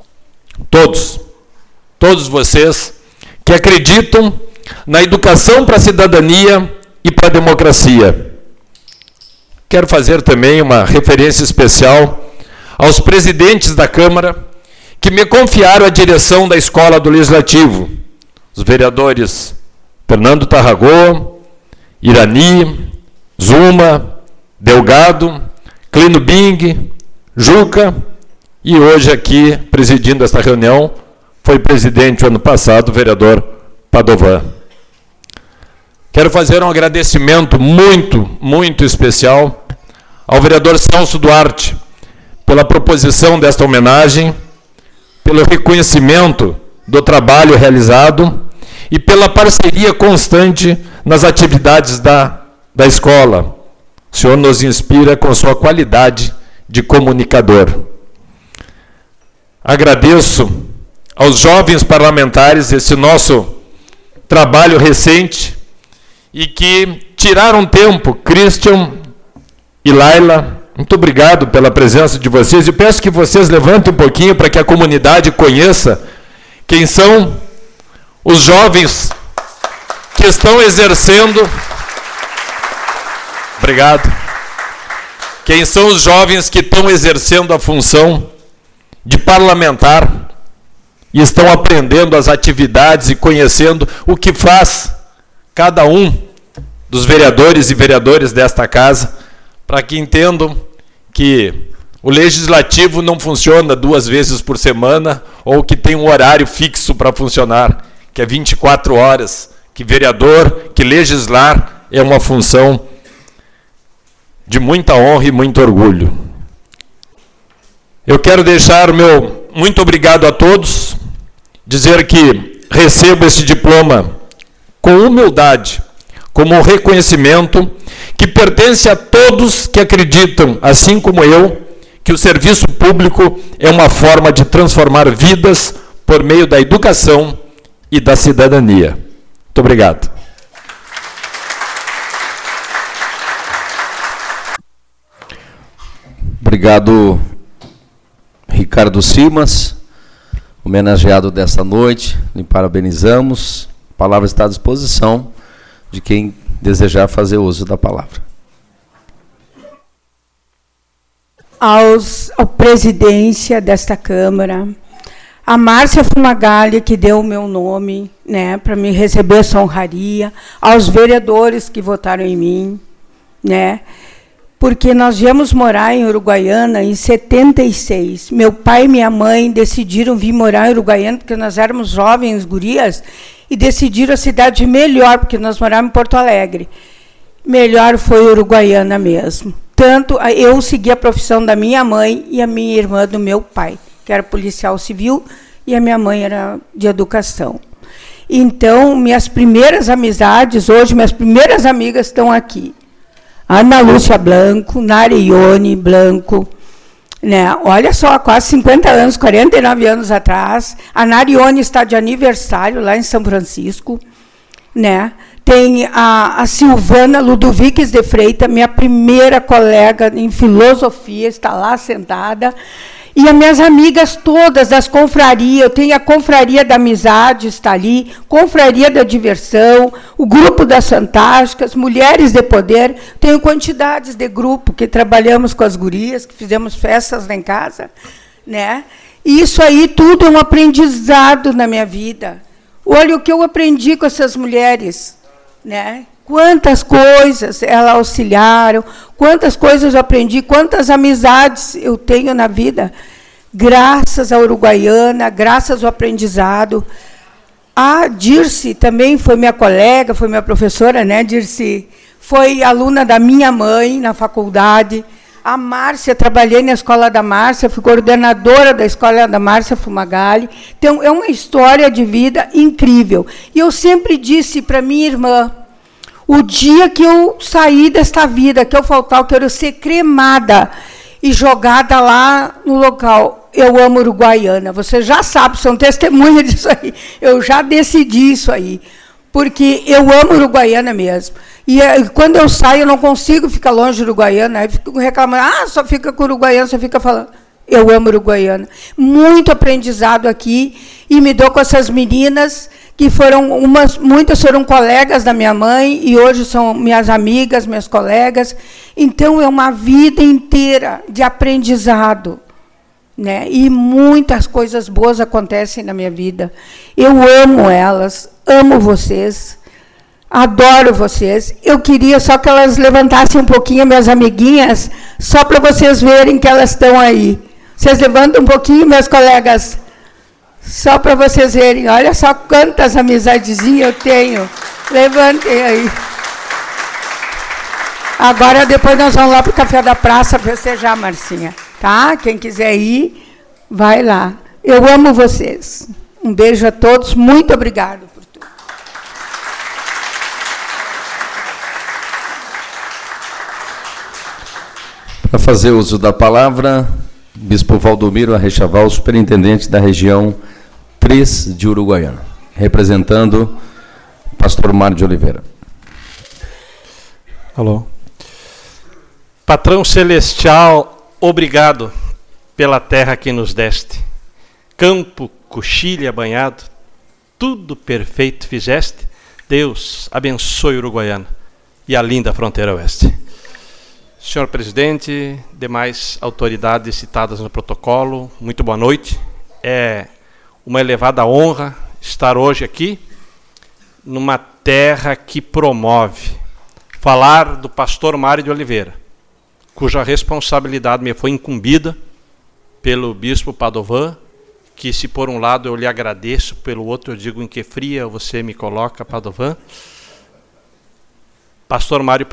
todos vocês que acreditam na educação para a cidadania e para a democracia. Quero fazer também uma referência especial aos presidentes da Câmara que me confiaram a direção da Escola do Legislativo, os vereadores Fernando Tarragó, Irani, Zuma, Delgado, Clino Bing, Juca, e hoje aqui, presidindo esta reunião, foi presidente o ano passado, o vereador Padovan. Quero fazer um agradecimento muito especial ao vereador Celso Duarte, pela proposição desta homenagem, pelo reconhecimento do trabalho realizado e pela parceria constante nas atividades da escola. O senhor nos inspira com sua qualidade de comunicador. Agradeço aos jovens parlamentares esse nosso trabalho recente e que tiraram tempo, Christian e Laila, muito obrigado pela presença de vocês. Eu peço que vocês levantem um pouquinho para que a comunidade conheça quem são os jovens que estão exercendo. Obrigado. Quem são os jovens que estão exercendo a função de parlamentar e estão aprendendo as atividades e conhecendo o que faz cada um dos vereadores e vereadoras desta casa, para que entendam que o legislativo não funciona 2 vezes por semana ou que tem um horário fixo para funcionar, que é 24 horas, que vereador, que legislar é uma função de muita honra e muito orgulho. Eu quero deixar o meu muito obrigado a todos, dizer que recebo esse diploma com humildade, como um reconhecimento que pertence a todos que acreditam, assim como eu, que o serviço público é uma forma de transformar vidas por meio da educação e da cidadania. Muito obrigado. Obrigado, Ricardo Simas, homenageado desta noite. Lhe parabenizamos. A palavra está à disposição de quem desejar fazer uso da palavra. À presidência desta Câmara, a Márcia Fumagalli, que deu o meu nome, né, para me receber essa honraria, aos vereadores que votaram em mim, né? Porque nós viemos morar em Uruguaiana em 76. Meu pai e minha mãe decidiram vir morar em Uruguaiana, porque nós éramos jovens, gurias, e decidiram a cidade melhor, porque nós morávamos em Porto Alegre. Melhor foi Uruguaiana mesmo. Tanto eu segui a profissão da minha mãe e a minha irmã do meu pai, que era policial civil, e a minha mãe era de educação. Então, minhas primeiras amizades, hoje, minhas primeiras amigas estão aqui. Ana Lúcia Blanco, Narione Blanco, né? Olha só, quase 50 anos, 49 anos atrás. A Narione está de aniversário lá em São Francisco, né? Tem a Silvana Ludoviques de Freitas, minha primeira colega em filosofia, está lá sentada. E as minhas amigas todas das confrarias, eu tenho a Confraria da Amizade, está ali, Confraria da Diversão, o Grupo das Fantásticas, Mulheres de Poder, tenho quantidades de grupo que trabalhamos com as gurias, que fizemos festas lá em casa, né? E isso aí tudo é um aprendizado na minha vida. Olha o que eu aprendi com essas mulheres, né? Quantas coisas elas auxiliaram, quantas coisas eu aprendi, quantas amizades eu tenho na vida, graças à Uruguaiana, graças ao aprendizado. A Dirce também foi minha colega, foi minha professora, né, Dirce? Foi aluna da minha mãe na faculdade. A Márcia, trabalhei na escola da Márcia, fui coordenadora da escola da Márcia Fumagalli. Então, é uma história de vida incrível. E eu sempre disse para minha irmã, o dia que eu sair desta vida, que eu faltar, eu quero ser cremada e jogada lá no local. Eu amo Uruguaiana. Você já sabe, são testemunhas disso aí. Eu já decidi isso aí. Porque eu amo Uruguaiana mesmo. E quando eu saio, eu não consigo ficar longe de Uruguaiana. Aí fico reclamando, só fica com Uruguaiana, só fica falando. Eu amo Uruguaiana. Muito aprendizado aqui. E me dou com essas meninas que foram, muitas foram colegas da minha mãe e hoje são minhas amigas, minhas colegas. Então, é uma vida inteira de aprendizado, né? E muitas coisas boas acontecem na minha vida. Eu amo elas, amo vocês, adoro vocês. Eu queria só que elas levantassem um pouquinho, minhas amiguinhas, só para vocês verem que elas estão aí. Vocês levantam um pouquinho, meus colegas? Só para vocês verem, olha só quantas amizadezinhas eu tenho. Levantem aí. Agora, depois nós vamos lá para o Café da Praça festejar, Marcinha. Tá? Quem quiser ir, vai lá. Eu amo vocês. Um beijo a todos. Muito obrigada por tudo. Para fazer uso da palavra, Bispo Valdomiro Arrechaval, superintendente da região 3 de Uruguaiana, representando o pastor Mário de Oliveira. Alô. Patrão Celestial, obrigado pela terra que nos deste. Campo, coxilha, banhado, tudo perfeito fizeste. Deus abençoe Uruguaiana e a linda fronteira oeste. Senhor presidente, demais autoridades citadas no protocolo, muito boa noite. É uma elevada honra estar hoje aqui, numa terra que promove, falar do pastor Mário de Oliveira, cuja responsabilidade me foi incumbida pelo bispo Padovan, que se por um lado eu lhe agradeço, pelo outro eu digo em que fria você me coloca, Padovan. Pastor Mário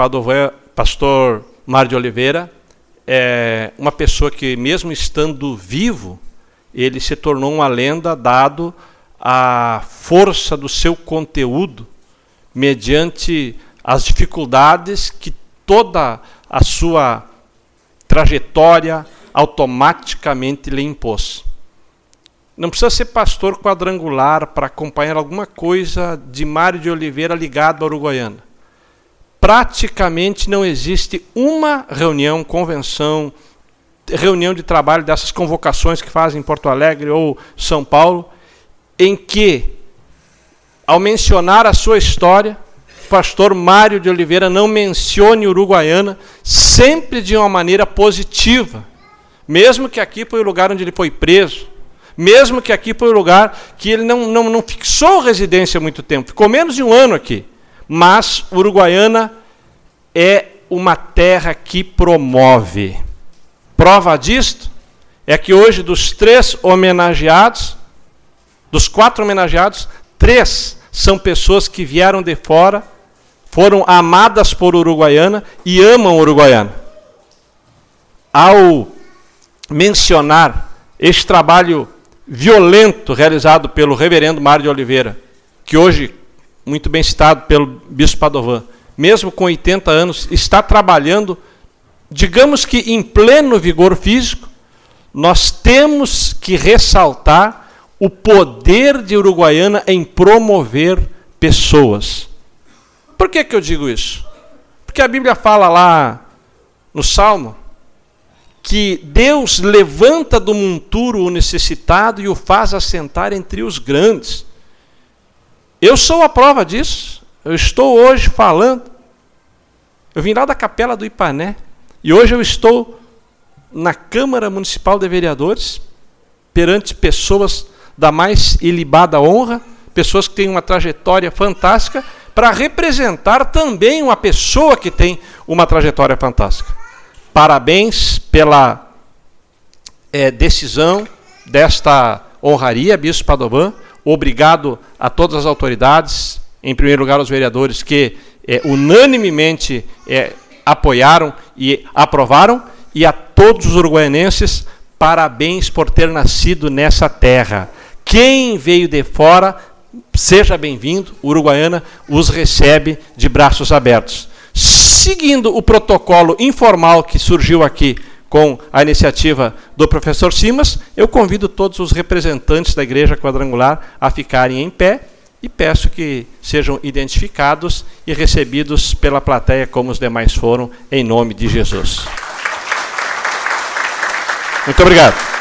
de Oliveira é uma pessoa que, mesmo estando vivo, ele se tornou uma lenda, dado a força do seu conteúdo, mediante as dificuldades que toda a sua trajetória automaticamente lhe impôs. Não precisa ser pastor quadrangular para acompanhar alguma coisa de Mário de Oliveira ligado à Uruguaiana. Praticamente não existe uma reunião, convenção, reunião de trabalho dessas convocações que fazem em Porto Alegre ou São Paulo, em que, ao mencionar a sua história, o pastor Mário de Oliveira não mencione Uruguaiana, sempre de uma maneira positiva, mesmo que aqui foi o lugar onde ele foi preso, mesmo que aqui foi o lugar que ele não fixou residência há muito tempo, ficou menos de um ano aqui, mas Uruguaiana é uma terra que promove. Prova disto é que hoje, dos 4 homenageados, 3 são pessoas que vieram de fora, foram amadas por Uruguaiana e amam Uruguaiana. Ao mencionar este trabalho violento realizado pelo reverendo Mário de Oliveira, que hoje, muito bem citado pelo bispo Padovan, mesmo com 80 anos, está trabalhando, digamos que em pleno vigor físico, nós temos que ressaltar o poder de Uruguaiana em promover pessoas. Por que eu digo isso? Porque a Bíblia fala lá no Salmo que Deus levanta do monturo o necessitado e o faz assentar entre os grandes. Eu sou a prova disso. Eu estou hoje falando. Eu vim lá da Capela do Ipané e hoje eu estou na Câmara Municipal de Vereadores perante pessoas da mais ilibada honra, pessoas que têm uma trajetória fantástica, para representar também uma pessoa que tem uma trajetória fantástica. Parabéns pela decisão desta honraria, Bispo Padovan. Obrigado a todas as autoridades, em primeiro lugar aos vereadores que unanimemente apoiaram e aprovaram, e a todos os uruguaianenses, parabéns por ter nascido nessa terra. Quem veio de fora, seja bem-vindo, Uruguaiana os recebe de braços abertos. Seguindo o protocolo informal que surgiu aqui com a iniciativa do professor Simas, eu convido todos os representantes da Igreja Quadrangular a ficarem em pé e peço que sejam identificados e recebidos pela plateia como os demais foram, em nome de Jesus. Muito obrigado.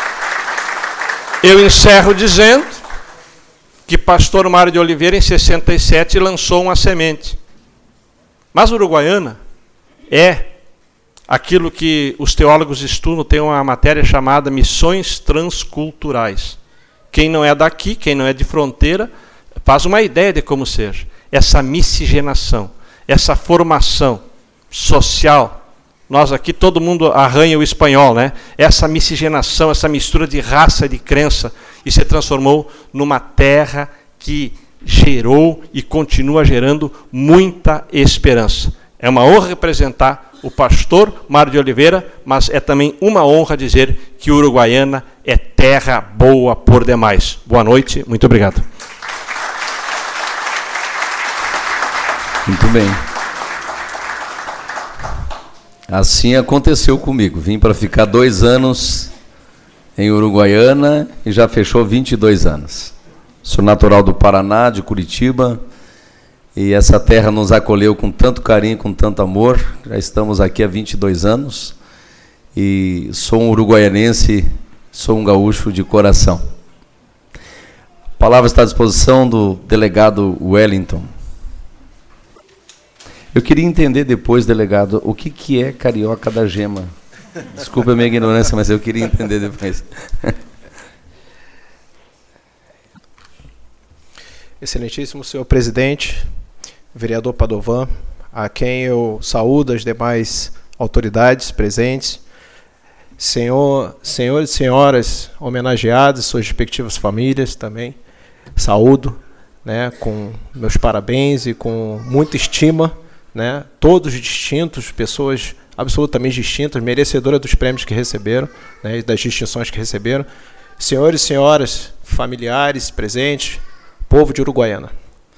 Eu encerro dizendo que pastor Mário de Oliveira, em 67, lançou uma semente. Mas Uruguaiana é aquilo que os teólogos estudam, tem uma matéria chamada missões transculturais. Quem não é daqui, quem não é de fronteira, faz uma ideia de como seja. Essa miscigenação, essa formação social. Nós aqui, todo mundo arranha o espanhol, né? Essa miscigenação, essa mistura de raça e de crença, e se transformou numa terra que gerou e continua gerando muita esperança. É uma honra representar o pastor Mário de Oliveira, mas é também uma honra dizer que Uruguaiana é terra boa por demais. Boa noite, muito obrigado. Muito bem. Assim aconteceu comigo. Vim para ficar 2 anos em Uruguaiana e já fechou 22 anos. Sou natural do Paraná, de Curitiba, e essa terra nos acolheu com tanto carinho, com tanto amor. Já estamos aqui há 22 anos e sou um uruguaianense, sou um gaúcho de coração. A palavra está à disposição do delegado Wellington. Eu queria entender depois, delegado, o que é carioca da gema. Desculpa a minha ignorância, mas eu queria entender depois. Excelentíssimo senhor presidente, vereador Padovan, a quem eu saúdo, as demais autoridades presentes, senhores e senhoras homenageados, suas respectivas famílias também, saúdo, né, com meus parabéns e com muita estima, né, todos distintos, pessoas absolutamente distintas, merecedoras dos prêmios que receberam, né, e das distinções que receberam, senhores e senhoras, familiares presentes, povo de Uruguaiana.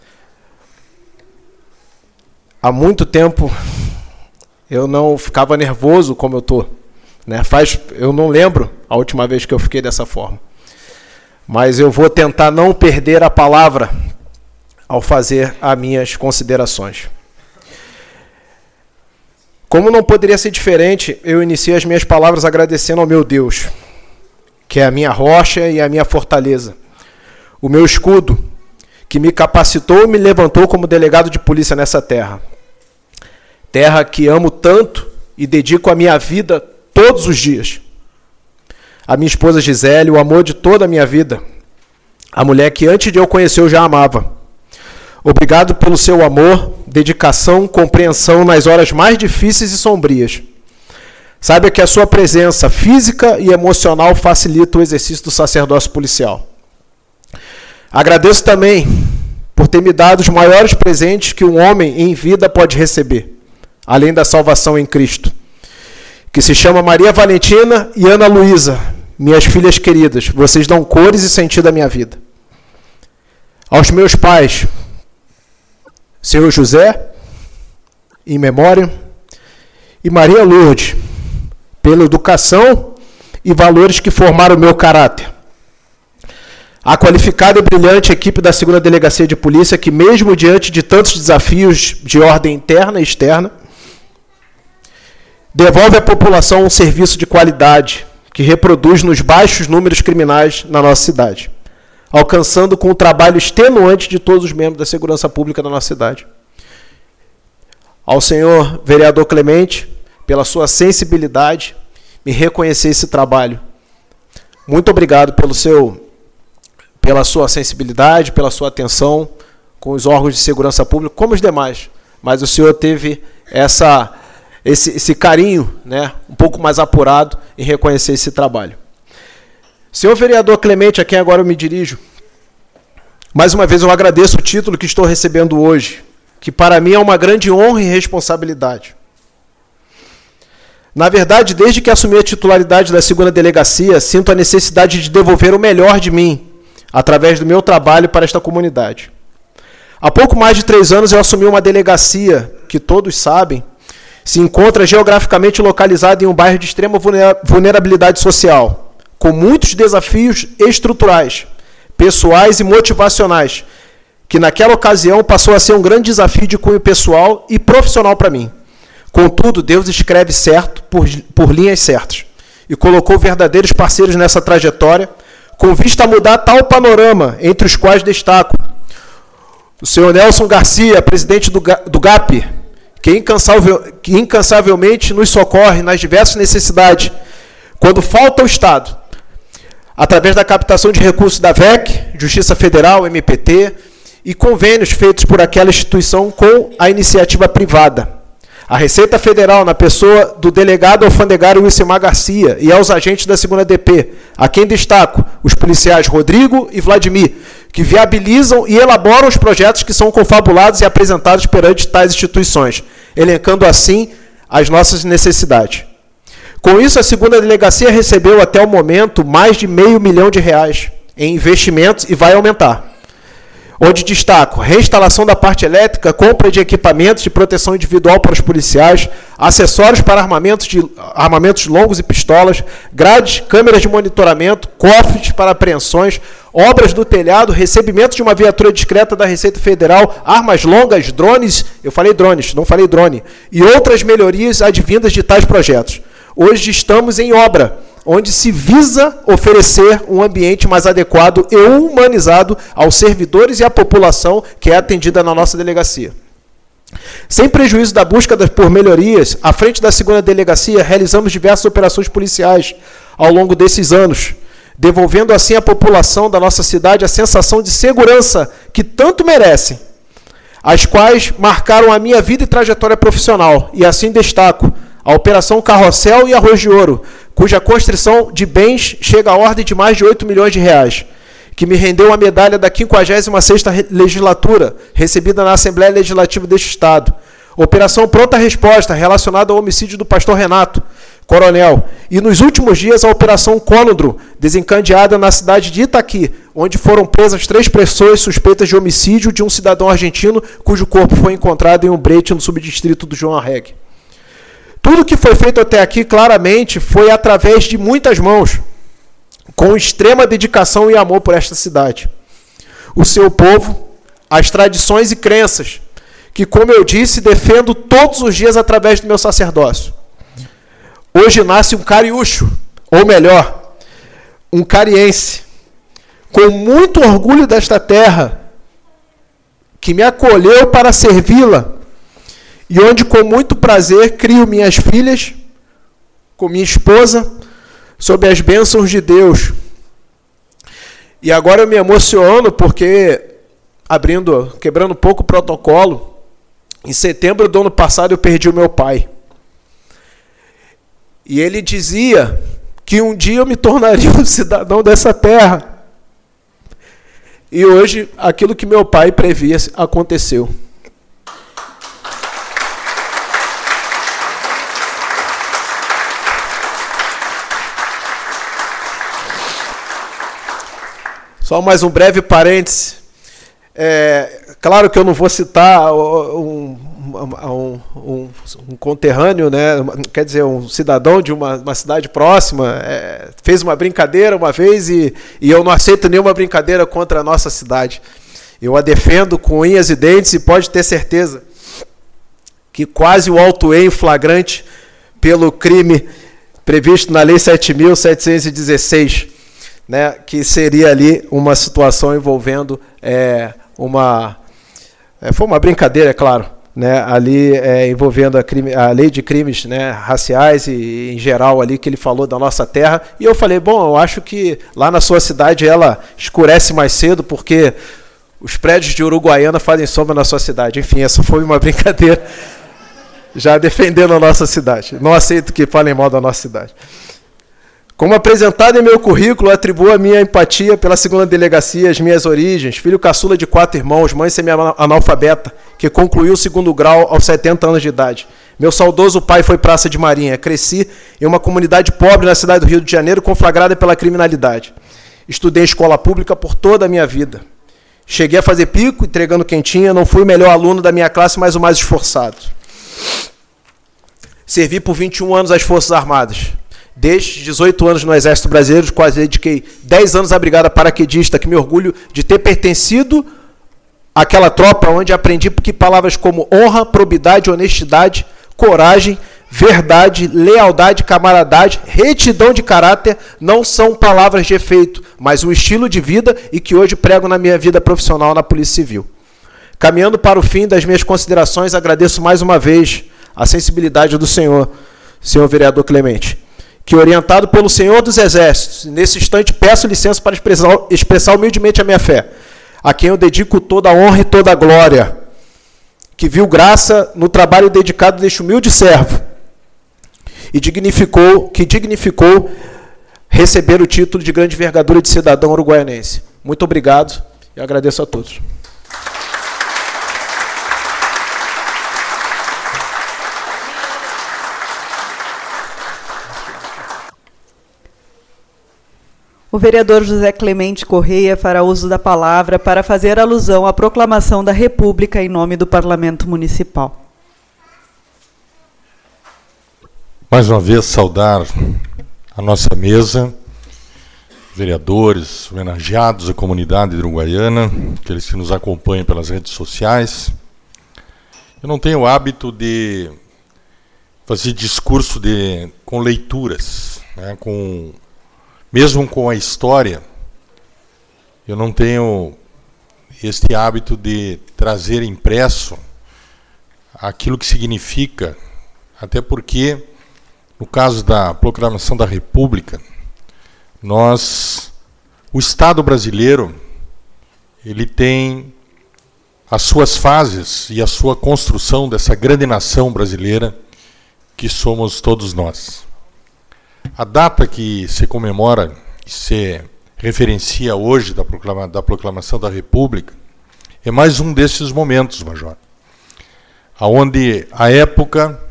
Há muito tempo eu não ficava nervoso como eu estou, né? Eu não lembro a última vez que eu fiquei dessa forma. Mas eu vou tentar não perder a palavra ao fazer as minhas considerações. Como não poderia ser diferente, eu iniciei as minhas palavras agradecendo ao meu Deus, que é a minha rocha e a minha fortaleza, o meu escudo, que me capacitou e me levantou como delegado de polícia nessa terra. Terra que amo tanto e dedico a minha vida todos os dias. A minha esposa Gisele, o amor de toda a minha vida. A mulher que antes de eu conhecer eu já amava. Obrigado pelo seu amor, dedicação, compreensão nas horas mais difíceis e sombrias. Saiba que a sua presença física e emocional facilita o exercício do sacerdócio policial. Agradeço também por ter me dado os maiores presentes que um homem em vida pode receber, além da salvação em Cristo, que se chama Maria Valentina e Ana Luísa, minhas filhas queridas. Vocês dão cores e sentido à minha vida. Aos meus pais, Senhor José, em memória, e Maria Lourdes, pela educação e valores que formaram o meu caráter. A qualificada e brilhante equipe da 2ª Delegacia de Polícia, que mesmo diante de tantos desafios de ordem interna e externa, devolve à população um serviço de qualidade que reproduz nos baixos números criminais na nossa cidade, alcançando com o trabalho extenuante de todos os membros da segurança pública da nossa cidade. Ao senhor vereador Clemente, pela sua sensibilidade, me reconhecer esse trabalho. Muito obrigado pela sua sensibilidade, pela sua atenção com os órgãos de segurança pública, como os demais. Mas o senhor teve esse carinho, né, um pouco mais apurado em reconhecer esse trabalho. Senhor vereador Clemente, a quem agora eu me dirijo, mais uma vez eu agradeço o título que estou recebendo hoje, que para mim é uma grande honra e responsabilidade. Na verdade, desde que assumi a titularidade da 2ª Delegacia, sinto a necessidade de devolver o melhor de mim, através do meu trabalho para esta comunidade. Há pouco mais de 3 anos eu assumi uma delegacia que, todos sabem, se encontra geograficamente localizada em um bairro de extrema vulnerabilidade social, com muitos desafios estruturais, pessoais e motivacionais, que naquela ocasião passou a ser um grande desafio de cunho pessoal e profissional para mim. Contudo, Deus escreve certo por linhas certas e colocou verdadeiros parceiros nessa trajetória, com vista a mudar tal panorama, entre os quais destaco o senhor Nelson Garcia, presidente do GAP, que incansavelmente nos socorre nas diversas necessidades, quando falta o Estado, através da captação de recursos da VEC, Justiça Federal, MPT, e convênios feitos por aquela instituição com a iniciativa privada. A Receita Federal, na pessoa do delegado alfandegário Wilcimar Garcia e aos agentes da 2ª DP, a quem destaco os policiais Rodrigo e Vladimir, que viabilizam e elaboram os projetos que são confabulados e apresentados perante tais instituições, elencando assim as nossas necessidades. Com isso, a 2ª Delegacia recebeu até o momento mais de R$500 milhão em investimentos e vai aumentar. Onde destaco reinstalação da parte elétrica, compra de equipamentos de proteção individual para os policiais, acessórios para armamentos longos e pistolas, grades, câmeras de monitoramento, cofres para apreensões, obras do telhado, recebimento de uma viatura discreta da Receita Federal, armas longas, drones, eu falei drones, não falei drone, e outras melhorias advindas de tais projetos. Hoje estamos em obra, onde se visa oferecer um ambiente mais adequado e humanizado aos servidores e à população que é atendida na nossa delegacia. Sem prejuízo da busca por melhorias, à frente da 2ª Delegacia, realizamos diversas operações policiais ao longo desses anos, devolvendo assim à população da nossa cidade a sensação de segurança que tanto merecem, as quais marcaram a minha vida e trajetória profissional, e assim destaco a Operação Carrossel e Arroz de Ouro, cuja construção de bens chega à ordem de mais de R$8 milhões, que me rendeu a medalha da 56ª legislatura, recebida na Assembleia Legislativa deste Estado. Operação Pronta Resposta, relacionada ao homicídio do pastor Renato, coronel. E nos últimos dias, a Operação Cônodro, desencadeada na cidade de Itaqui, onde foram presas 3 pessoas suspeitas de homicídio de um cidadão argentino, cujo corpo foi encontrado em um brete no subdistrito do João Arregue. Tudo que foi feito até aqui, claramente, foi através de muitas mãos, com extrema dedicação e amor por esta cidade. O seu povo, as tradições e crenças, que, como eu disse, defendo todos os dias através do meu sacerdócio. Hoje nasce um cariúcho, ou melhor, um cariense, com muito orgulho desta terra, que me acolheu para servi-la, e onde com muito prazer crio minhas filhas, com minha esposa, sob as bênçãos de Deus. E agora eu me emociono porque, quebrando um pouco o protocolo, Em setembro do ano passado eu perdi o meu pai. E ele dizia que um dia eu me tornaria um cidadão dessa terra. E hoje, aquilo que meu pai previa aconteceu. Só mais um breve parêntese. Claro que eu não vou citar um conterrâneo, né? Quer dizer, um cidadão de uma cidade próxima, fez uma brincadeira uma vez e eu não aceito nenhuma brincadeira contra a nossa cidade. Eu a defendo com unhas e dentes e pode ter certeza que quase o autuei em flagrante pelo crime previsto na Lei 7.716, né? Que seria ali uma situação envolvendo foi uma brincadeira, é claro, né, ali envolvendo a lei de crimes, né, raciais e em geral ali que ele falou da nossa terra. E eu falei, bom, eu acho que lá na sua cidade ela escurece mais cedo porque os prédios de Uruguaiana fazem sombra na sua cidade. Enfim, essa foi uma brincadeira já defendendo a nossa cidade. Não aceito que falem mal da nossa cidade. Como apresentado em meu currículo, atribuo a minha empatia pela 2ª delegacia, as minhas origens, filho caçula de 4 irmãos, mãe semi-analfabeta, que concluiu o 2º grau aos 70 anos de idade. Meu saudoso pai foi praça de marinha. Cresci em uma comunidade pobre na cidade do Rio de Janeiro, conflagrada pela criminalidade. Estudei em escola pública por toda a minha vida. Cheguei a fazer pico, entregando quentinha, não fui o melhor aluno da minha classe, mas o mais esforçado. Servi por 21 anos às Forças Armadas. Desde 18 anos no Exército Brasileiro, quase dediquei 10 anos à Brigada Paraquedista, que me orgulho de ter pertencido àquela tropa onde aprendi que palavras como honra, probidade, honestidade, coragem, verdade, lealdade, camaradagem, retidão de caráter não são palavras de efeito, mas um estilo de vida e que hoje prego na minha vida profissional na Polícia Civil. Caminhando para o fim das minhas considerações, agradeço mais uma vez a sensibilidade do senhor vereador Clemente, que, orientado pelo Senhor dos Exércitos, nesse instante peço licença para expressar humildemente a minha fé, a quem eu dedico toda a honra e toda a glória, que viu graça no trabalho dedicado deste humilde servo e dignificou receber o título de grande envergadura de cidadão uruguaianense. Muito obrigado e agradeço a todos. O vereador José Clemente Correia fará uso da palavra para fazer alusão à proclamação da República em nome do Parlamento Municipal. Mais uma vez, saudar a nossa mesa, vereadores, homenageados, a comunidade de Uruguaiana, aqueles que nos acompanham pelas redes sociais. Eu não tenho o hábito de fazer discurso com leituras, né, mesmo com a história, eu não tenho este hábito de trazer impresso aquilo que significa, até porque, no caso da proclamação da República, o Estado brasileiro, ele tem as suas fases e a sua construção dessa grande nação brasileira que somos todos nós. A data que se comemora e se referencia hoje da proclamação da República é mais um desses momentos, Major, onde a época,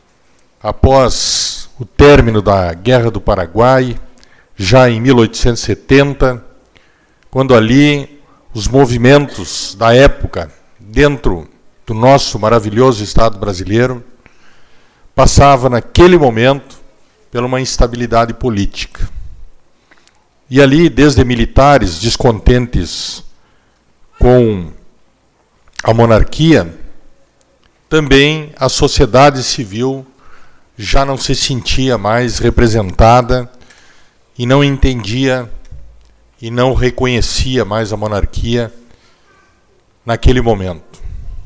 após o término da Guerra do Paraguai, já em 1870, quando ali os movimentos da época, dentro do nosso maravilhoso Estado brasileiro, passava naquele momento pela uma instabilidade política. E ali, desde militares descontentes com a monarquia, também a sociedade civil já não se sentia mais representada e não entendia e não reconhecia mais a monarquia naquele momento.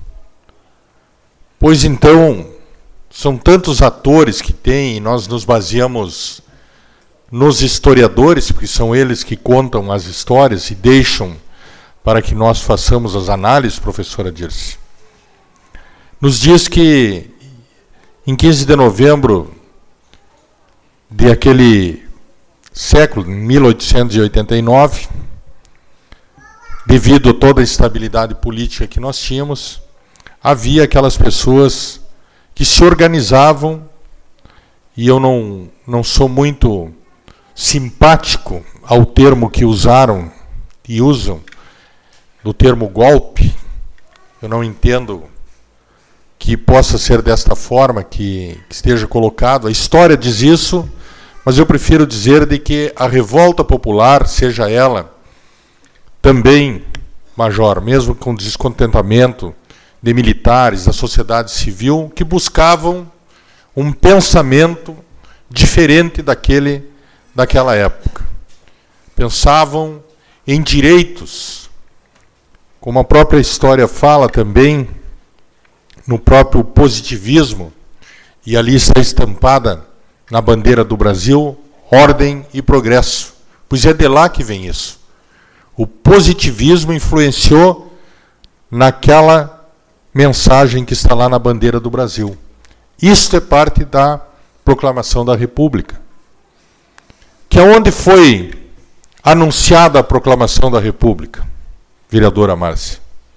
Pois então, são tantos atores que tem, e nós nos baseamos nos historiadores, porque são eles que contam as histórias e deixam para que nós façamos as análises, professora Dirce. nos diz que em 15 de novembro de aquele século, 1889, devido a toda a instabilidade política que nós tínhamos, havia aquelas pessoas que se organizavam, e eu não sou muito simpático ao termo que usaram e usam, do termo golpe. Eu não entendo que possa ser desta forma que esteja colocado. A história diz isso, mas eu prefiro dizer de que a revolta popular, seja ela também, Major, mesmo com descontentamento de militares, da sociedade civil, que buscavam um pensamento diferente daquela época. Pensavam em direitos, como a própria história fala também, no próprio positivismo, e ali está estampada na bandeira do Brasil, ordem e progresso. Pois é de lá que vem isso. O positivismo influenciou naquela mensagem que está lá na bandeira do Brasil. Isto é parte da proclamação da República. Que é onde foi anunciada a proclamação da República, vereadora Márcia?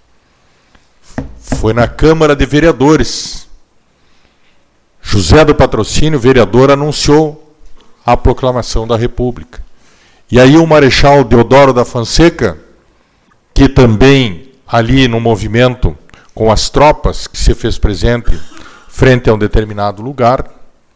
Foi na Câmara de Vereadores. José do Patrocínio, vereador, anunciou a proclamação da República. E aí o Marechal Deodoro da Fonseca, que também ali no movimento com as tropas que se fez presente frente a um determinado lugar,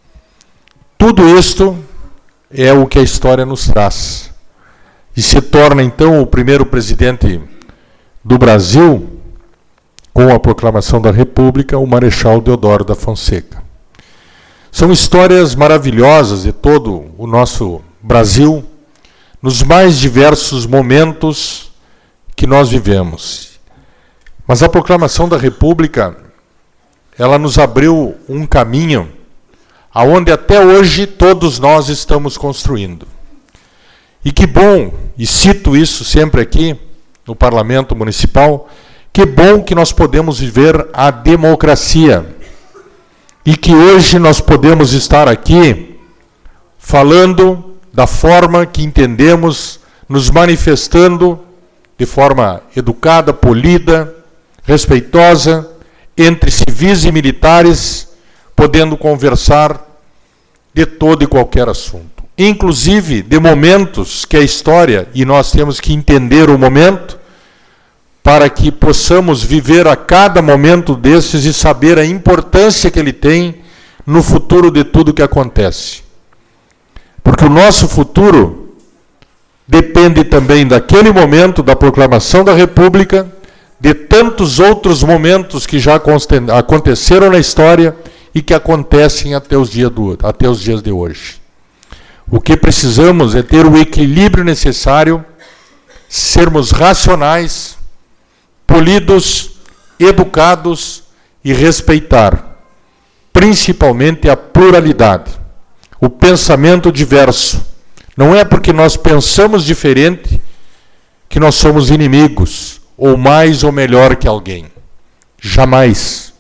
tudo isto é o que a história nos traz. E se torna então o primeiro presidente do Brasil, com a proclamação da República, o Marechal Deodoro da Fonseca. São histórias maravilhosas de todo o nosso Brasil, nos mais diversos momentos que nós vivemos. Mas a proclamação da República, ela nos abriu um caminho aonde até hoje todos nós estamos construindo. E que bom, e cito isso sempre aqui no Parlamento Municipal, que bom que nós podemos viver a democracia e que hoje nós podemos estar aqui falando da forma que entendemos, nos manifestando de forma educada, polida, respeitosa, entre civis e militares, podendo conversar de todo e qualquer assunto. Inclusive de momentos que a história, e nós temos que entender o momento, para que possamos viver a cada momento desses e saber a importância que ele tem no futuro de tudo que acontece. Porque o nosso futuro depende também daquele momento da proclamação da República, de tantos outros momentos que já aconteceram na história e que acontecem até os dias de hoje. O que precisamos é ter o equilíbrio necessário, sermos racionais, polidos, educados e respeitar, principalmente a pluralidade, o pensamento diverso. Não é porque nós pensamos diferente que nós somos inimigos, ou mais ou melhor que alguém. Jamais.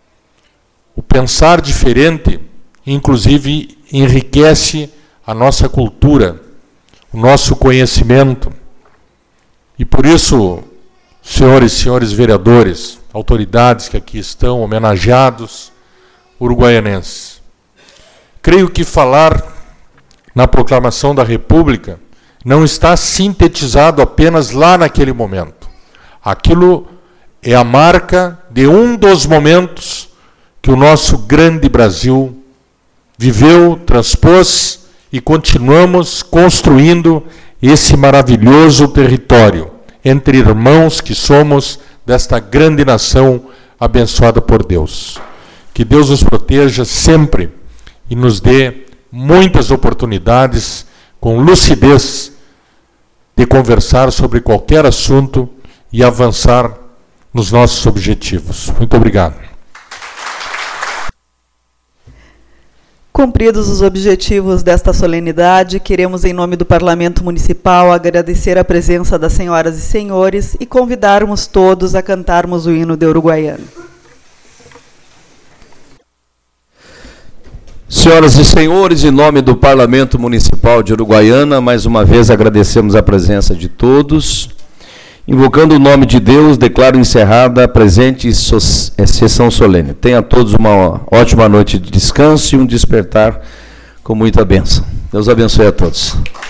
O pensar diferente, inclusive, enriquece a nossa cultura, o nosso conhecimento. E por isso, senhores e senhores vereadores, autoridades que aqui estão, homenageados, uruguaianenses, creio que falar na proclamação da República não está sintetizado apenas lá naquele momento. Aquilo é a marca de um dos momentos que o nosso grande Brasil viveu, transpôs e continuamos construindo esse maravilhoso território entre irmãos que somos desta grande nação abençoada por Deus. Que Deus nos proteja sempre e nos dê muitas oportunidades com lucidez de conversar sobre qualquer assunto e avançar nos nossos objetivos. Muito obrigado. Cumpridos os objetivos desta solenidade, queremos, em nome do Parlamento Municipal, agradecer a presença das senhoras e senhores e convidarmos todos a cantarmos o hino de Uruguaiana. Senhoras e senhores, em nome do Parlamento Municipal de Uruguaiana, mais uma vez agradecemos a presença de todos. Invocando o nome de Deus, declaro encerrada a presente sessão solene. Tenha todos uma ótima noite de descanso e um despertar com muita bênção. Deus abençoe a todos.